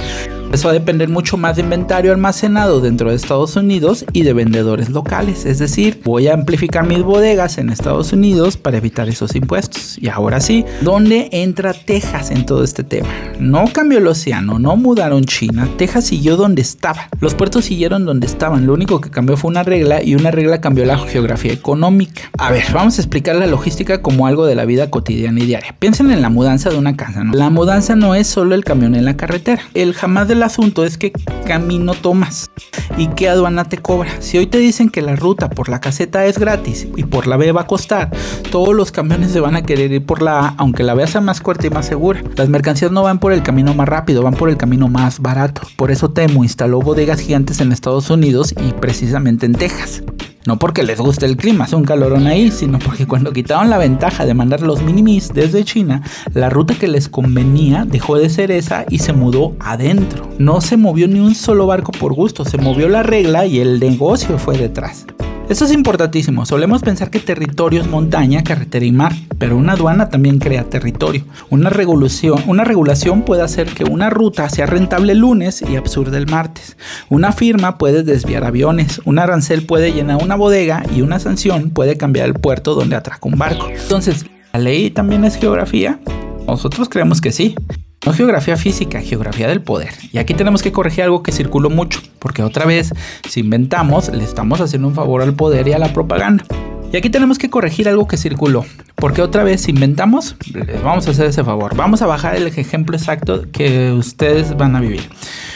Eso va a depender mucho más de inventario almacenado dentro de Estados Unidos y de vendedores locales. Es decir, voy a amplificar mis bodegas en Estados Unidos para evitar esos impuestos. Y ahora sí, ¿dónde entra Texas en todo este tema? No cambió el océano, no mudaron China. Texas siguió donde estaba. Los puertos siguieron donde estaban. Lo único que cambió fue una regla, y una regla cambió la geografía económica. A ver, vamos a explicar la logística como algo de la vida cotidiana y diaria. Piensen en la mudanza de una casa, ¿no? La mudanza no es solo el camión en la carretera. El jamás del asunto es qué camino tomas y qué aduana te cobra. Si hoy te dicen que la ruta por la caseta es gratis y por la B va a costar, todos los camiones se van a querer ir por la A, aunque la B sea más corta y más segura. Las mercancías no van por el camino más rápido, van por el camino más barato. Por eso Temu instaló bodegas gigantes en Estados Unidos y precisamente en Texas. No porque les guste el clima, hace un calorón ahí, sino porque cuando quitaron la ventaja de mandar los minimis desde China, la ruta que les convenía dejó de ser esa y se mudó adentro. No se movió ni un solo barco por gusto, se movió la regla y el negocio fue detrás. Esto es importantísimo. Solemos pensar que territorio es montaña, carretera y mar, pero una aduana también crea territorio. Una regulación, una regulación puede hacer que una ruta sea rentable el lunes y absurda el martes. Una firma puede desviar aviones, un arancel puede llenar una bodega y una sanción puede cambiar el puerto donde atraca un barco. Entonces, ¿la ley también es geografía? Nosotros creemos que sí. No geografía física, geografía del poder. Y aquí tenemos que corregir algo que circuló mucho, porque otra vez, si inventamos, le estamos haciendo un favor al poder y a la propaganda. Y aquí tenemos que corregir algo que circuló, porque otra vez, si inventamos, les vamos a hacer ese favor. Vamos a bajar el ejemplo exacto que ustedes van a vivir.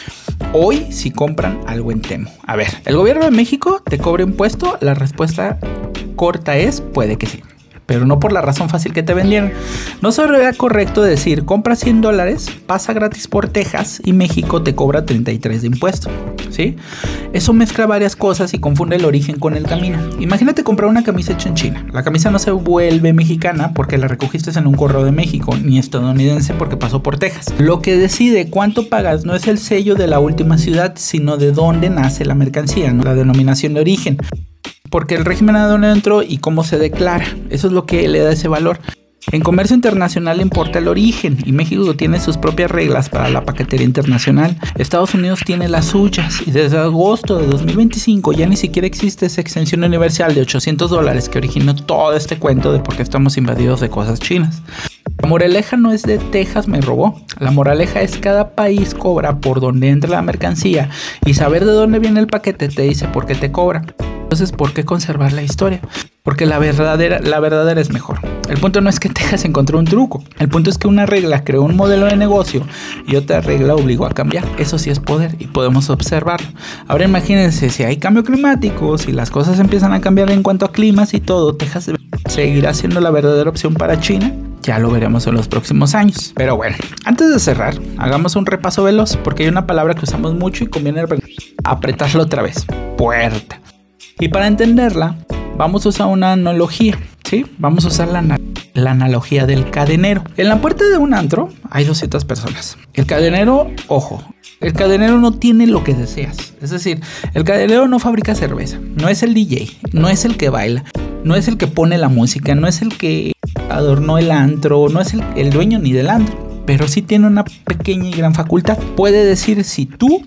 Hoy, si compran algo en Temu. A ver, ¿el gobierno de México te cobra impuesto? La respuesta corta es, puede que sí. Pero no por la razón fácil que te vendieron. No sería correcto decir, compra cien dólares, pasa gratis por Texas y México te cobra treinta y tres de impuesto, ¿sí? Eso mezcla varias cosas y confunde el origen con el camino. Imagínate comprar una camisa hecha en China. La camisa no se vuelve mexicana porque la recogiste en un correo de México, ni estadounidense porque pasó por Texas. Lo que decide cuánto pagas no es el sello de la última ciudad, sino de dónde nace la mercancía, ¿no? La denominación de origen. Porque el régimen a dónde entró y cómo se declara. Eso es lo que le da ese valor. En comercio internacional importa el origen y México tiene sus propias reglas para la paquetería internacional. Estados Unidos tiene las suyas y desde agosto de dos mil veinticinco ya ni siquiera existe esa exención universal de ochocientos dólares que originó todo este cuento de por qué estamos invadidos de cosas chinas. La moraleja no es de Texas me robó. La moraleja es cada país cobra por donde entra la mercancía y saber de dónde viene el paquete te dice por qué te cobra. Entonces, ¿por qué conservar la historia? Porque la verdadera, la verdadera es mejor. El punto no es que Texas encontró un truco. El punto es que una regla creó un modelo de negocio y otra regla obligó a cambiar. Eso sí es poder y podemos observarlo. Ahora imagínense, si hay cambio climático, si las cosas empiezan a cambiar en cuanto a climas y todo, Texas seguirá siendo la verdadera opción para China. Ya lo veremos en los próximos años. Pero bueno, antes de cerrar, hagamos un repaso veloz porque hay una palabra que usamos mucho y conviene apretarla otra vez. Puerta. Y para entenderla, vamos a usar una analogía, ¿sí? Vamos a usar la, la analogía del cadenero. En la puerta de un antro hay doscientas personas. El cadenero, ojo, el cadenero no tiene lo que deseas. Es decir, el cadenero no fabrica cerveza, no es el D J, no es el que baila, no es el que pone la música, no es el que adornó el antro, no es el, el dueño ni del antro. Pero sí tiene una pequeña y gran facultad. Puede decir si tú,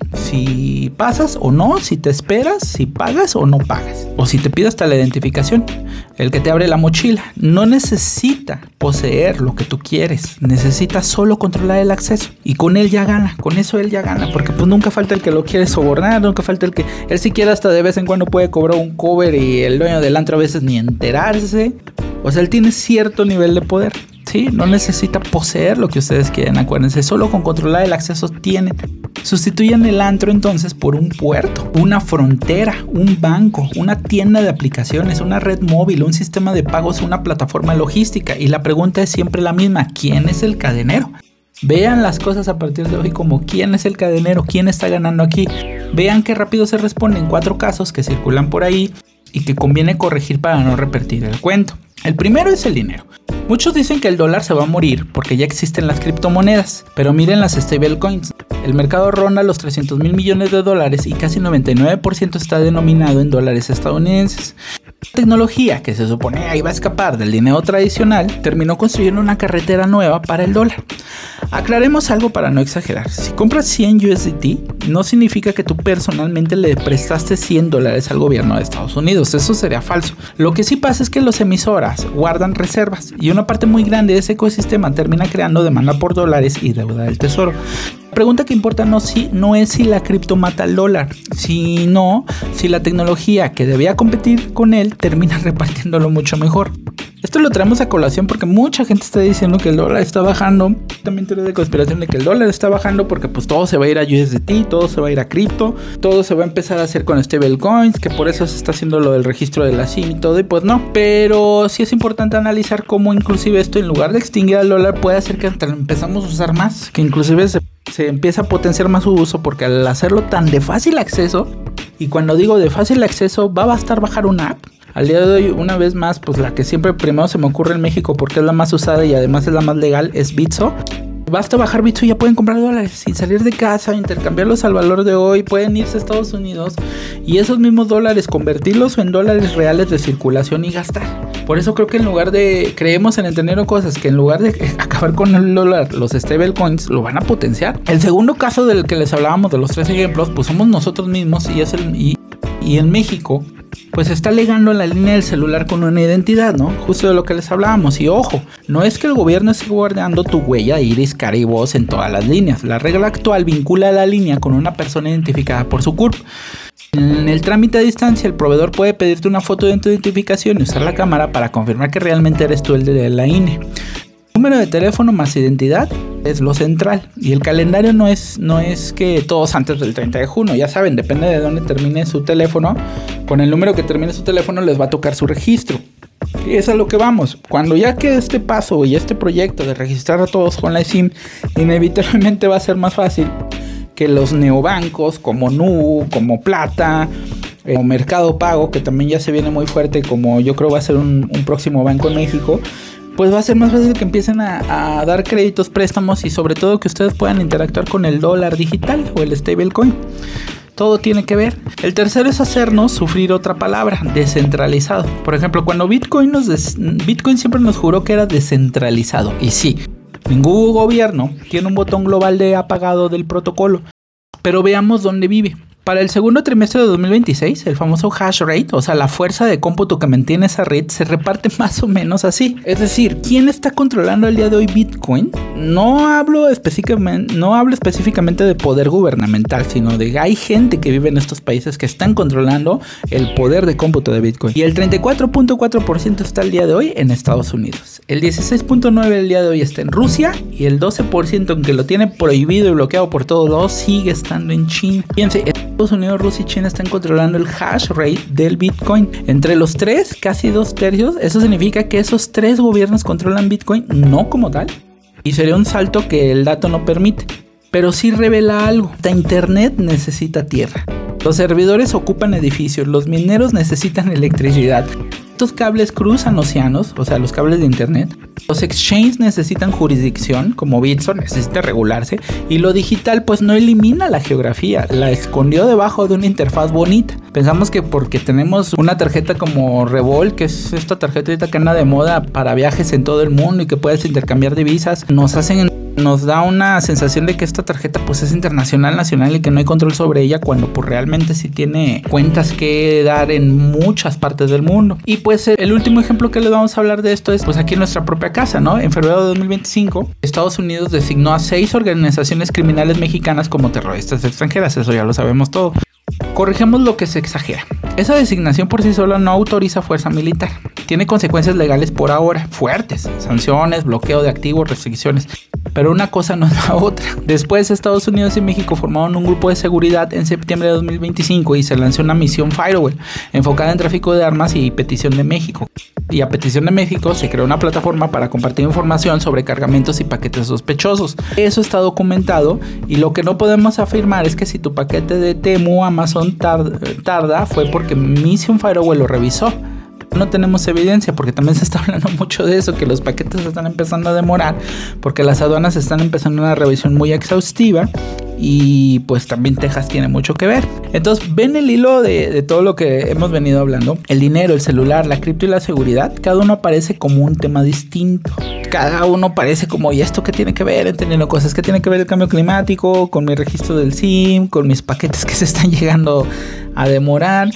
si pasas o no, si te esperas, si pagas o no pagas. O si te pide hasta la identificación. El que te abre la mochila. No necesita poseer lo que tú quieres. Necesita solo controlar el acceso. Y con él ya gana. Con eso él ya gana. Porque pues nunca falta el que lo quiere sobornar. Nunca falta el que... Él siquiera hasta de vez en cuando puede cobrar un cover y el dueño del antro a veces ni enterarse. O sea, él tiene cierto nivel de poder. Sí, no necesita poseer lo que ustedes quieren, acuérdense, solo con controlar el acceso tienen. Sustituyen el antro entonces por un puerto, una frontera, un banco, una tienda de aplicaciones, una red móvil, un sistema de pagos, una plataforma logística. Y la pregunta es siempre la misma, ¿quién es el cadenero? Vean las cosas a partir de hoy como ¿quién es el cadenero? ¿Quién está ganando aquí? Vean qué rápido se responden cuatro casos que circulan por ahí y que conviene corregir para no repetir el cuento. El primero es el dinero. Muchos dicen que el dólar se va a morir porque ya existen las criptomonedas, pero miren las stablecoins. El mercado ronda los trescientos mil millones de dólares y casi noventa y nueve por ciento está denominado en dólares estadounidenses. La tecnología que se supone iba a escapar del dinero tradicional terminó construyendo una carretera nueva para el dólar. Aclaremos algo para no exagerar. Si compras cien U S D T, no significa que tú personalmente le prestaste cien dólares al gobierno de Estados Unidos. Eso sería falso. Lo que sí pasa es que los emisoras guardan reservas y una parte muy grande de ese ecosistema termina creando demanda por dólares y deuda del tesoro. La pregunta que importa no, si, no es si la cripto mata al dólar, sino si la tecnología que debía competir con él termina repartiéndolo mucho mejor. Esto lo traemos a colación porque mucha gente está diciendo que el dólar está bajando. También teoría de conspiración de que el dólar está bajando porque pues todo se va a ir a U S D T, todo se va a ir a cripto, todo se va a empezar a hacer con stablecoins, que por eso se está haciendo lo del registro de la S I M y todo, y pues no. Pero sí es importante analizar cómo inclusive esto, en lugar de extinguir al dólar, puede hacer que hasta lo empezamos a usar más, que inclusive se, se empieza a potenciar más su uso, porque al hacerlo tan de fácil acceso, y cuando digo de fácil acceso, va a bastar bajar una app. Al día de hoy, una vez más, pues la que siempre primero se me ocurre en México porque es la más usada y además es la más legal, es Bitso. Basta bajar Bitso y ya pueden comprar dólares sin salir de casa, intercambiarlos al valor de hoy, pueden irse a Estados Unidos y esos mismos dólares convertirlos en dólares reales de circulación y gastar. Por eso creo que en lugar de, creemos en entender cosas, que en lugar de acabar con el dólar, los stablecoins lo van a potenciar. El segundo caso del que les hablábamos de los tres ejemplos, pues somos nosotros mismos y es el... Y, y en México pues está legando la línea del celular con una identidad, ¿no? Justo de lo que les hablábamos. Y ojo, no es que el gobierno esté guardando tu huella, iris, cara y voz en todas las líneas. La regla actual vincula la línea con una persona identificada por su C U R P. En el trámite a distancia, el proveedor puede pedirte una foto de tu identificación y usar la cámara para confirmar que realmente eres tú el de la I N E. Número de teléfono más identidad es lo central, y el calendario no es, no es que todos antes del treinta de junio, ya saben, depende de dónde termine su teléfono, con el número que termine su teléfono les va a tocar su registro. Y es a lo que vamos. Cuando ya quede este paso y este proyecto de registrar a todos con la S I M, inevitablemente va a ser más fácil que los neobancos como Nu U, como Plata, eh, o Mercado Pago, que también ya se viene muy fuerte, como yo creo va a ser un, un próximo banco en México, pues va a ser más fácil que empiecen a, a dar créditos, préstamos y sobre todo que ustedes puedan interactuar con el dólar digital o el stablecoin. Todo tiene que ver. El tercero es hacernos sufrir otra palabra, descentralizado. Por ejemplo, cuando Bitcoin, nos des... Bitcoin siempre nos juró que era descentralizado. Y sí, ningún gobierno tiene un botón global de apagado del protocolo. Pero veamos dónde vive. Para el segundo trimestre de dos mil veintiséis, el famoso hash rate, o sea, la fuerza de cómputo que mantiene esa red, se reparte más o menos así. Es decir, ¿quién está controlando el día de hoy Bitcoin? No hablo específicamente, no hablo específicamente de poder gubernamental, sino de que hay gente que vive en estos países que están controlando el poder de cómputo de Bitcoin. Y el treinta y cuatro punto cuatro por ciento está el día de hoy en Estados Unidos. El dieciséis punto nueve por ciento el día de hoy está en Rusia. Y el doce por ciento, aunque lo tiene prohibido y bloqueado por todos lados, sigue estando en China. Fíjense, Estados Unidos, Rusia y China están controlando el hash rate del Bitcoin. Entre los tres, casi dos tercios. Eso significa que esos tres gobiernos controlan Bitcoin, no como tal. Y sería un salto que el dato no permite. Pero sí revela algo. La internet necesita tierra. Los servidores ocupan edificios. Los mineros necesitan electricidad. Estos cables cruzan océanos, o sea, los cables de internet. Los exchanges necesitan jurisdicción, como Bitso necesita regularse. Y lo digital pues no elimina la geografía, la escondió debajo de una interfaz bonita. Pensamos que porque tenemos una tarjeta como Revolt, que es esta tarjeta ahorita que anda de moda para viajes en todo el mundo y que puedes intercambiar divisas, nos hacen... nos da una sensación de que esta tarjeta pues es internacional, nacional y que no hay control sobre ella, cuando pues realmente sí tiene cuentas que dar en muchas partes del mundo. Y pues el último ejemplo que les vamos a hablar de esto es pues aquí en nuestra propia casa, ¿no? En febrero de dos mil veinticinco, Estados Unidos designó a seis organizaciones criminales mexicanas como terroristas extranjeras, eso ya lo sabemos todo. Corrijamos lo que se exagera. Esa designación por sí sola no autoriza fuerza militar. Tiene consecuencias legales por ahora, fuertes, sanciones, bloqueo de activos, restricciones. Pero una cosa no es la otra. Después, Estados Unidos y México formaron un grupo de seguridad en septiembre de dos mil veinticinco y se lanzó una misión Firewall enfocada en tráfico de armas y petición de México. Y a petición de México se creó una plataforma para compartir información sobre cargamentos y paquetes sospechosos. Eso está documentado y lo que no podemos afirmar es que si tu paquete de Temu, Amazon tarda, tarda fue porque Mission Firewall lo revisó. No tenemos evidencia porque también se está hablando mucho de eso, que los paquetes están empezando a demorar porque las aduanas están empezando una revisión muy exhaustiva y pues también Texas tiene mucho que ver. Entonces ven el hilo de, de todo lo que hemos venido hablando. El dinero, el celular, la cripto y la seguridad, cada uno aparece como un tema distinto. cada uno parece como, ¿y esto qué tiene que ver? Entendiendo cosas que tiene que ver el cambio climático, con mi registro del S I M, con mis paquetes que se están llegando a demorar.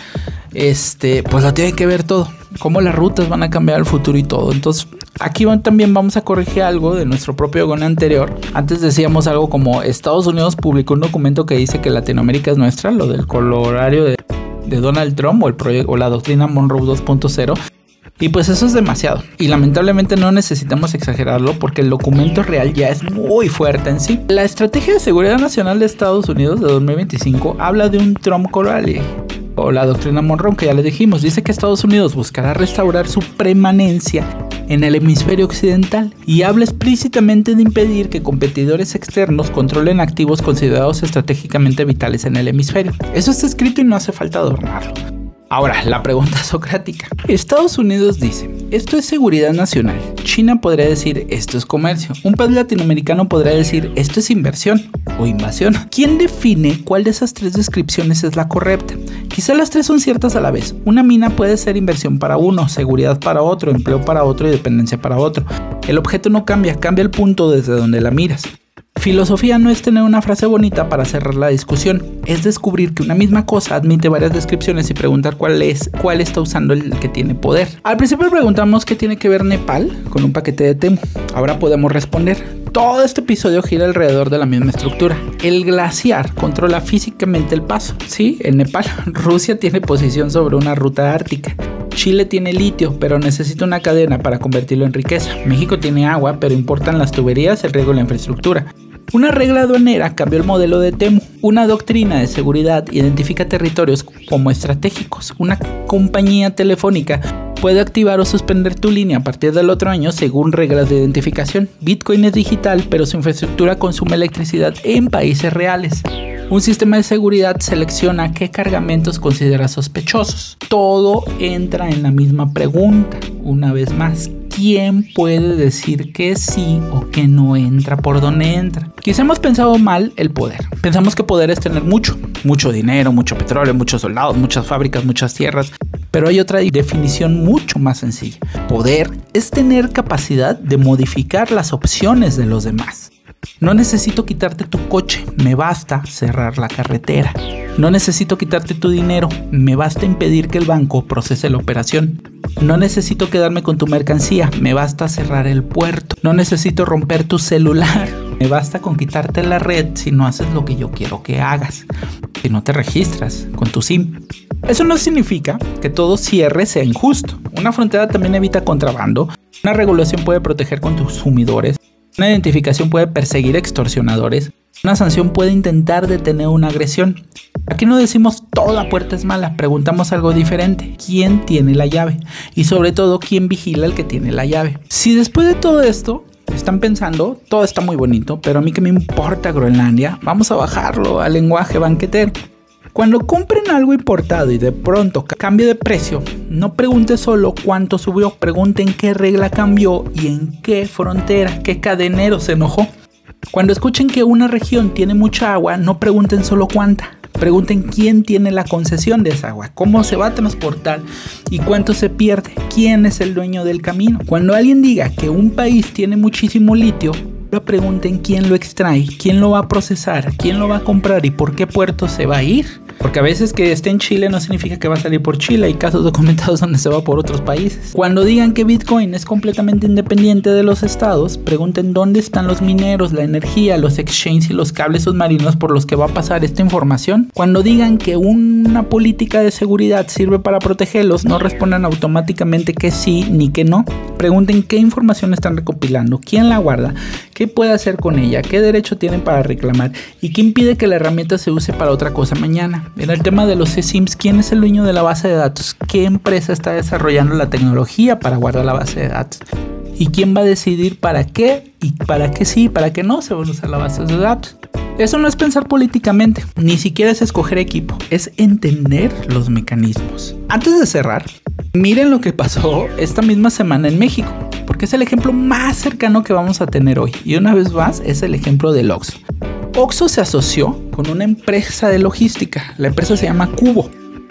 Este, pues lo tiene que ver todo, cómo las rutas van a cambiar el futuro y todo. Entonces, aquí van, también vamos a corregir algo de nuestro propio Gona anterior. Antes decíamos algo como Estados Unidos publicó un documento que dice que Latinoamérica es nuestra, lo del colorario de, de Donald Trump o, el proyecto, o la doctrina Monroe dos punto cero. Y pues eso es demasiado. Y lamentablemente no necesitamos exagerarlo porque el documento real ya es muy fuerte en sí. La Estrategia de Seguridad Nacional de Estados Unidos de dos mil veinticinco habla de un Trump colorario, o la doctrina Monroe, que ya les dijimos. Dice que Estados Unidos buscará restaurar su permanencia en el hemisferio occidental y habla explícitamente de impedir que competidores externos controlen activos considerados estratégicamente vitales en el hemisferio. Eso está escrito y no hace falta adornarlo. Ahora, la pregunta socrática. Estados Unidos dice, esto es seguridad nacional. China podría decir, esto es comercio. Un país latinoamericano podría decir, esto es inversión o invasión. ¿Quién define cuál de esas tres descripciones es la correcta? Quizá las tres son ciertas a la vez. Una mina puede ser inversión para uno, seguridad para otro, empleo para otro y dependencia para otro. El objeto no cambia, cambia el punto desde donde la miras. Filosofía no es tener una frase bonita para cerrar la discusión, es descubrir que una misma cosa admite varias descripciones y preguntar cuál es, cuál está usando el que tiene poder. Al principio preguntamos qué tiene que ver Nepal con un paquete de Temu. Ahora podemos responder. Todo este episodio gira alrededor de la misma estructura. El glaciar controla físicamente el paso. Sí, en Nepal, Rusia tiene posición sobre una ruta ártica. Chile tiene litio, pero necesita una cadena para convertirlo en riqueza. México tiene agua, pero importan las tuberías, el riego y la infraestructura. Una regla aduanera cambió el modelo de Temu. Una doctrina de seguridad identifica territorios como estratégicos. Una compañía telefónica puede activar o suspender tu línea a partir del otro año según reglas de identificación. Bitcoin es digital, pero su infraestructura consume electricidad en países reales. Un sistema de seguridad selecciona qué cargamentos considera sospechosos. Todo entra en la misma pregunta. Una vez más, ¿quién puede decir que sí o que no entra por donde entra? Quizá hemos pensado mal el poder. Pensamos que poder es tener mucho, mucho dinero, mucho petróleo, muchos soldados, muchas fábricas, muchas tierras. Pero hay otra definición mucho más sencilla. Poder es tener capacidad de modificar las opciones de los demás. No necesito quitarte tu coche, me basta cerrar la carretera. No necesito quitarte tu dinero, me basta impedir que el banco procese la operación. No necesito quedarme con tu mercancía, me basta cerrar el puerto. No necesito romper tu celular, me basta con quitarte la red si no haces lo que yo quiero que hagas, si no te registras con tu SIM. Eso no significa que todo cierre sea injusto. Una frontera también evita contrabando, una regulación puede proteger consumidores, una identificación puede perseguir extorsionadores, una sanción puede intentar detener una agresión. Aquí no decimos toda puerta es mala, preguntamos algo diferente. ¿Quién tiene la llave? Y sobre todo, ¿quién vigila al que tiene la llave? Si después de todo esto están pensando, todo está muy bonito, pero a mí que me importa Groenlandia, vamos a bajarlo al lenguaje banquetero. Cuando compren algo importado y de pronto cambie de precio, no pregunte solo cuánto subió, pregunten qué regla cambió y en qué frontera, qué cadenero se enojó. Cuando escuchen que una región tiene mucha agua, no pregunten solo cuánta, pregunten quién tiene la concesión de esa agua, cómo se va a transportar y cuánto se pierde, quién es el dueño del camino. Cuando alguien diga que un país tiene muchísimo litio, pregunten quién lo extrae, quién lo va a procesar, quién lo va a comprar y por qué puerto se va a ir. Porque a veces que esté en Chile no significa que va a salir por Chile. Hay casos documentados donde se va por otros países. Cuando digan que Bitcoin es completamente independiente de los estados, pregunten dónde están los mineros, la energía, los exchanges y los cables submarinos por los que va a pasar esta información. Cuando digan que una política de seguridad sirve para protegerlos, no respondan automáticamente que sí ni que no. Pregunten qué información están recopilando, quién la guarda, qué puede hacer con ella, qué derecho tienen para reclamar y qué impide que la herramienta se use para otra cosa mañana. En el tema de los eSIMs, ¿quién es el dueño de la base de datos? ¿Qué empresa está desarrollando la tecnología para guardar la base de datos? ¿Y quién va a decidir para qué y para qué sí y para qué no se van a usar las bases de datos? Eso no es pensar políticamente, ni siquiera es escoger equipo, es entender los mecanismos. Antes de cerrar, miren lo que pasó esta misma semana en México, porque es el ejemplo más cercano que vamos a tener hoy. Y una vez más, es el ejemplo del Oxxo. Oxxo se asoció con una empresa de logística, la empresa se llama Cubo.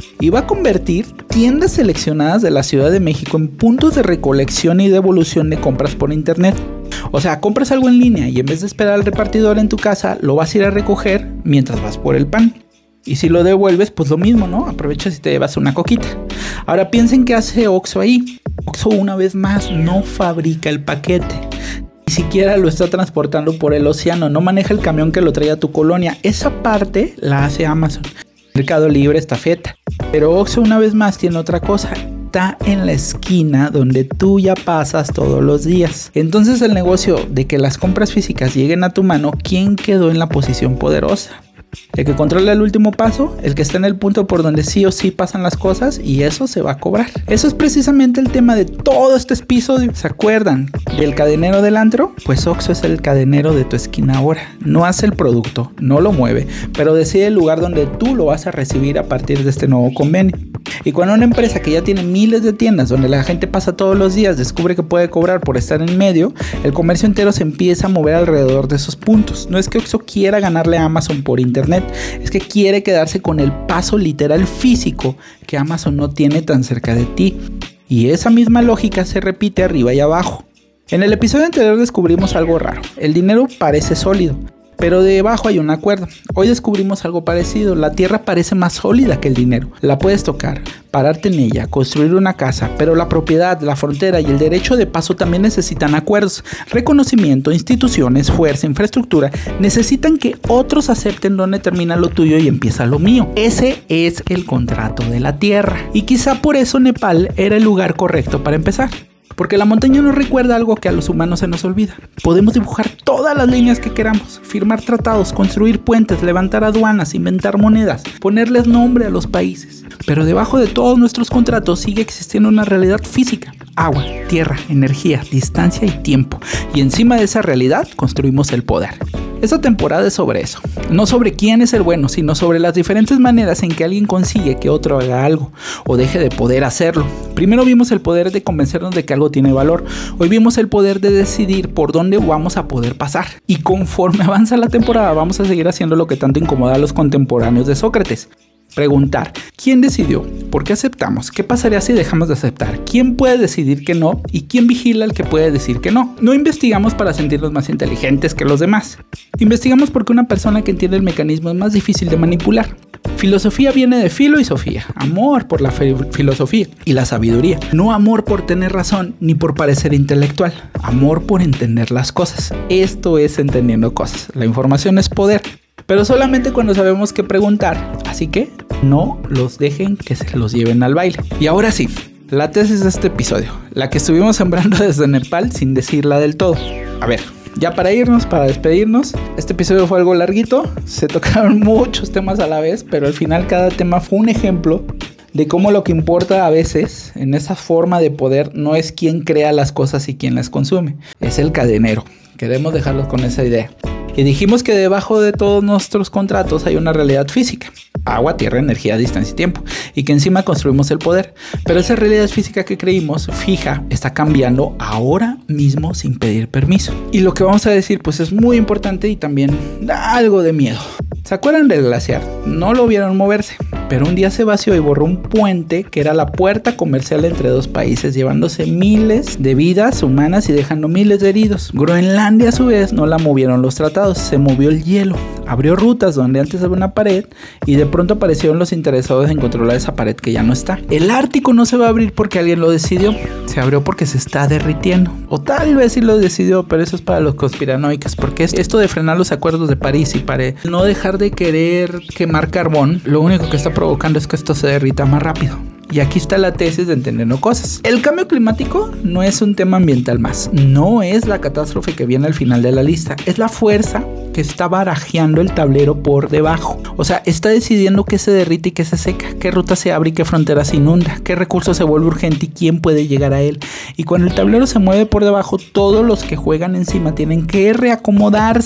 y va a convertir tiendas seleccionadas de la Ciudad de México en puntos de recolección y devolución de compras por internet. O sea, compras algo en línea y en vez de esperar al repartidor en tu casa, lo vas a ir a recoger mientras vas por el pan. Y si lo devuelves, pues lo mismo, ¿no? Aprovechas y te llevas una coquita. Ahora piensen qué hace Oxxo ahí. Oxxo, una vez más, no fabrica el paquete. Ni siquiera lo está transportando por el océano. No maneja el camión que lo trae a tu colonia. Esa parte la hace Amazon. Mercado Libre, estafeta. Pero Oxxo, una vez más, tiene otra cosa. Está en la esquina donde tú ya pasas todos los días. Entonces el negocio de que las compras físicas lleguen a tu mano, ¿quién quedó en la posición poderosa? El que controla el último paso, el que está en el punto por donde sí o sí pasan las cosas, y eso se va a cobrar. Eso es precisamente el tema de todo este episodio. ¿Se acuerdan del cadenero del antro? Pues Oxxo es el cadenero de tu esquina ahora. No hace el producto, no lo mueve, pero decide el lugar donde tú lo vas a recibir a partir de este nuevo convenio. Y cuando una empresa que ya tiene miles de tiendas donde la gente pasa todos los días descubre que puede cobrar por estar en medio, el comercio entero se empieza a mover alrededor de esos puntos. No es que Oxxo quiera ganarle a Amazon por internet, es que quiere quedarse con el paso literal físico que Amazon no tiene tan cerca de ti. Y esa misma lógica se repite arriba y abajo. En el episodio anterior descubrimos algo raro. El dinero parece sólido, pero debajo hay un acuerdo. Hoy descubrimos algo parecido. La tierra parece más sólida que el dinero. La puedes tocar, pararte en ella, construir una casa, pero la propiedad, la frontera y el derecho de paso también necesitan acuerdos. Reconocimiento, instituciones, fuerza, infraestructura necesitan que otros acepten dónde termina lo tuyo y empieza lo mío. Ese es el contrato de la tierra. Y quizá por eso Nepal era el lugar correcto para empezar. Porque la montaña nos recuerda algo que a los humanos se nos olvida. Podemos dibujar todas las líneas que queramos, firmar tratados, construir puentes, levantar aduanas, inventar monedas, ponerles nombre a los países. Pero debajo de todos nuestros contratos sigue existiendo una realidad física. Agua, tierra, energía, distancia y tiempo. Y encima de esa realidad construimos el poder. Esta temporada es sobre eso. No sobre quién es el bueno, sino sobre las diferentes maneras en que alguien consigue que otro haga algo o deje de poder hacerlo. Primero vimos el poder de convencernos de que algo tiene valor. Hoy vimos el poder de decidir por dónde vamos a poder pasar. Y conforme avanza la temporada vamos a seguir haciendo lo que tanto incomoda a los contemporáneos de Sócrates. Preguntar, ¿quién decidió? ¿Por qué aceptamos? ¿Qué pasaría si dejamos de aceptar? ¿Quién puede decidir que no? ¿Y quién vigila al que puede decir que no? No investigamos para sentirnos más inteligentes que los demás. Investigamos porque una persona que entiende el mecanismo es más difícil de manipular. Filosofía viene de filo y sofía, amor por la fe- filosofía y la sabiduría. No amor por tener razón ni por parecer intelectual, amor por entender las cosas. Esto es entendiendo cosas. La información es poder. Pero solamente cuando sabemos qué preguntar, así que no los dejen que se los lleven al baile. Y ahora sí, la tesis de este episodio, la que estuvimos sembrando desde Nepal sin decirla del todo. A ver, ya para irnos, para despedirnos, este episodio fue algo larguito, se tocaron muchos temas a la vez, pero al final cada tema fue un ejemplo de cómo lo que importa a veces en esa forma de poder no es quién crea las cosas y quién las consume, es el cadenero. Queremos dejarlos con esa idea. Y dijimos que debajo de todos nuestros contratos hay una realidad física. Agua, tierra, energía, distancia y tiempo. Y que encima construimos el poder. Pero esa realidad física que creímos fija está cambiando ahora mismo sin pedir permiso. Y lo que vamos a decir pues es muy importante y también da algo de miedo. ¿Se acuerdan del glaciar? No lo vieron moverse, pero un día se vació y borró un puente que era la puerta comercial entre dos países, llevándose miles de vidas humanas y dejando miles de heridos. Groenlandia a su vez no la movieron los tratados, se movió el hielo, abrió rutas donde antes había una pared y de pronto aparecieron los interesados en controlar esa pared que ya no está. El Ártico no se va a abrir porque alguien lo decidió, se abrió porque se está derritiendo. O tal vez sí lo decidió, pero eso es para los conspiranoicos, porque esto de frenar los acuerdos de París y para no dejar de querer quemar carbón, lo único que está provocando es que esto se derrita más rápido. Y aquí está la tesis de entendiendo cosas. El cambio climático no es un tema ambiental más, no es la catástrofe que viene al final de la lista, es la fuerza que está barajeando el tablero por debajo. O sea, está decidiendo qué se derrite y qué se seca, qué ruta se abre y qué frontera se inunda, qué recurso se vuelve urgente y quién puede llegar a él. Y cuando el tablero se mueve por debajo, todos los que juegan encima tienen que reacomodarse.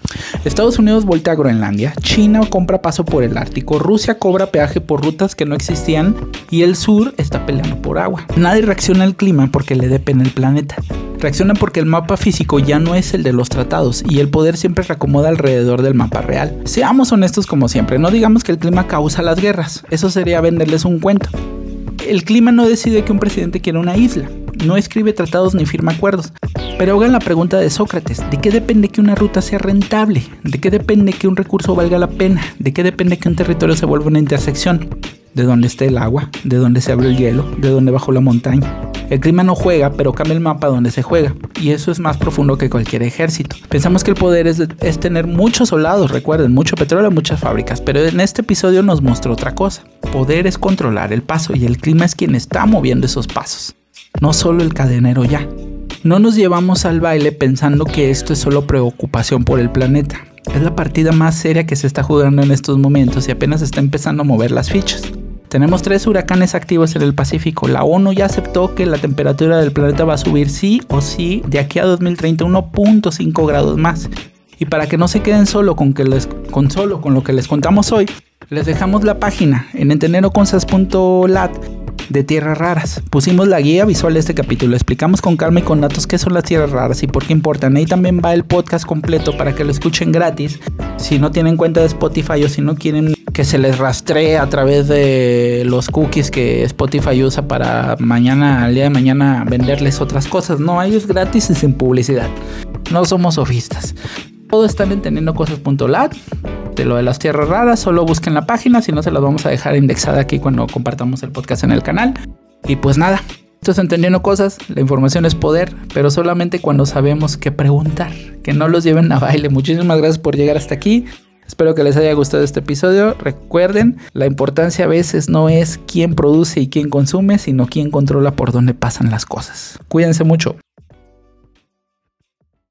Estados Unidos voltea a Groenlandia, China compra paso por el Ártico, Rusia cobra peaje por rutas que no existían y el sur está peleando por agua. Nadie reacciona al clima porque le dé pena el planeta. Reacciona porque el mapa físico ya no es el de los tratados y el poder siempre reacomoda alrededor del mapa real. Seamos honestos como siempre, no digamos que el clima causa las guerras, eso sería venderles un cuento. El clima no decide que un presidente quiera una isla, no escribe tratados ni firma acuerdos. Pero hagan la pregunta de Sócrates, ¿de qué depende que una ruta sea rentable? ¿De qué depende que un recurso valga la pena? ¿De qué depende que un territorio se vuelva una intersección? ¿De dónde esté el agua? ¿De dónde se abre el hielo? ¿De dónde bajó la montaña? El clima no juega, pero cambia el mapa donde se juega. Y eso es más profundo que cualquier ejército. Pensamos que el poder es, de, es tener muchos soldados, recuerden, mucho petróleo, muchas fábricas. Pero en este episodio nos mostró otra cosa. Poder es controlar el paso y el clima es quien está moviendo esos pasos. No solo el cadenero ya. No nos llevamos al baile pensando que esto es solo preocupación por el planeta. Es la partida más seria que se está jugando en estos momentos y apenas está empezando a mover las fichas. Tenemos tres huracanes activos en el Pacífico. La ONU ya aceptó que la temperatura del planeta va a subir sí o sí de aquí a dos mil treinta uno punto cinco grados más. Y para que no se queden solo con, que les, con solo con lo que les contamos hoy, les dejamos la página en entenderoconsas punto lat de tierras raras. Pusimos la guía visual de este capítulo, explicamos con calma y con datos qué son las tierras raras y por qué importan. Ahí también va el podcast completo para que lo escuchen gratis si no tienen cuenta de Spotify o si no quieren que se les rastree a través de los cookies que Spotify usa para mañana, al día de mañana venderles otras cosas. No, ahí es gratis y sin publicidad. No somos sofistas. Todo está en entenderoconsas punto lat. De lo de las tierras raras, solo busquen la página, si no se las vamos a dejar indexada aquí cuando compartamos el podcast en el canal. Y pues nada, esto es Entendiendo Cosas, la información es poder, pero solamente cuando sabemos qué preguntar, que no los lleven a baile. Muchísimas gracias por llegar hasta aquí. Espero que les haya gustado este episodio. Recuerden, la importancia a veces no es quién produce y quién consume, sino quién controla por dónde pasan las cosas. Cuídense mucho.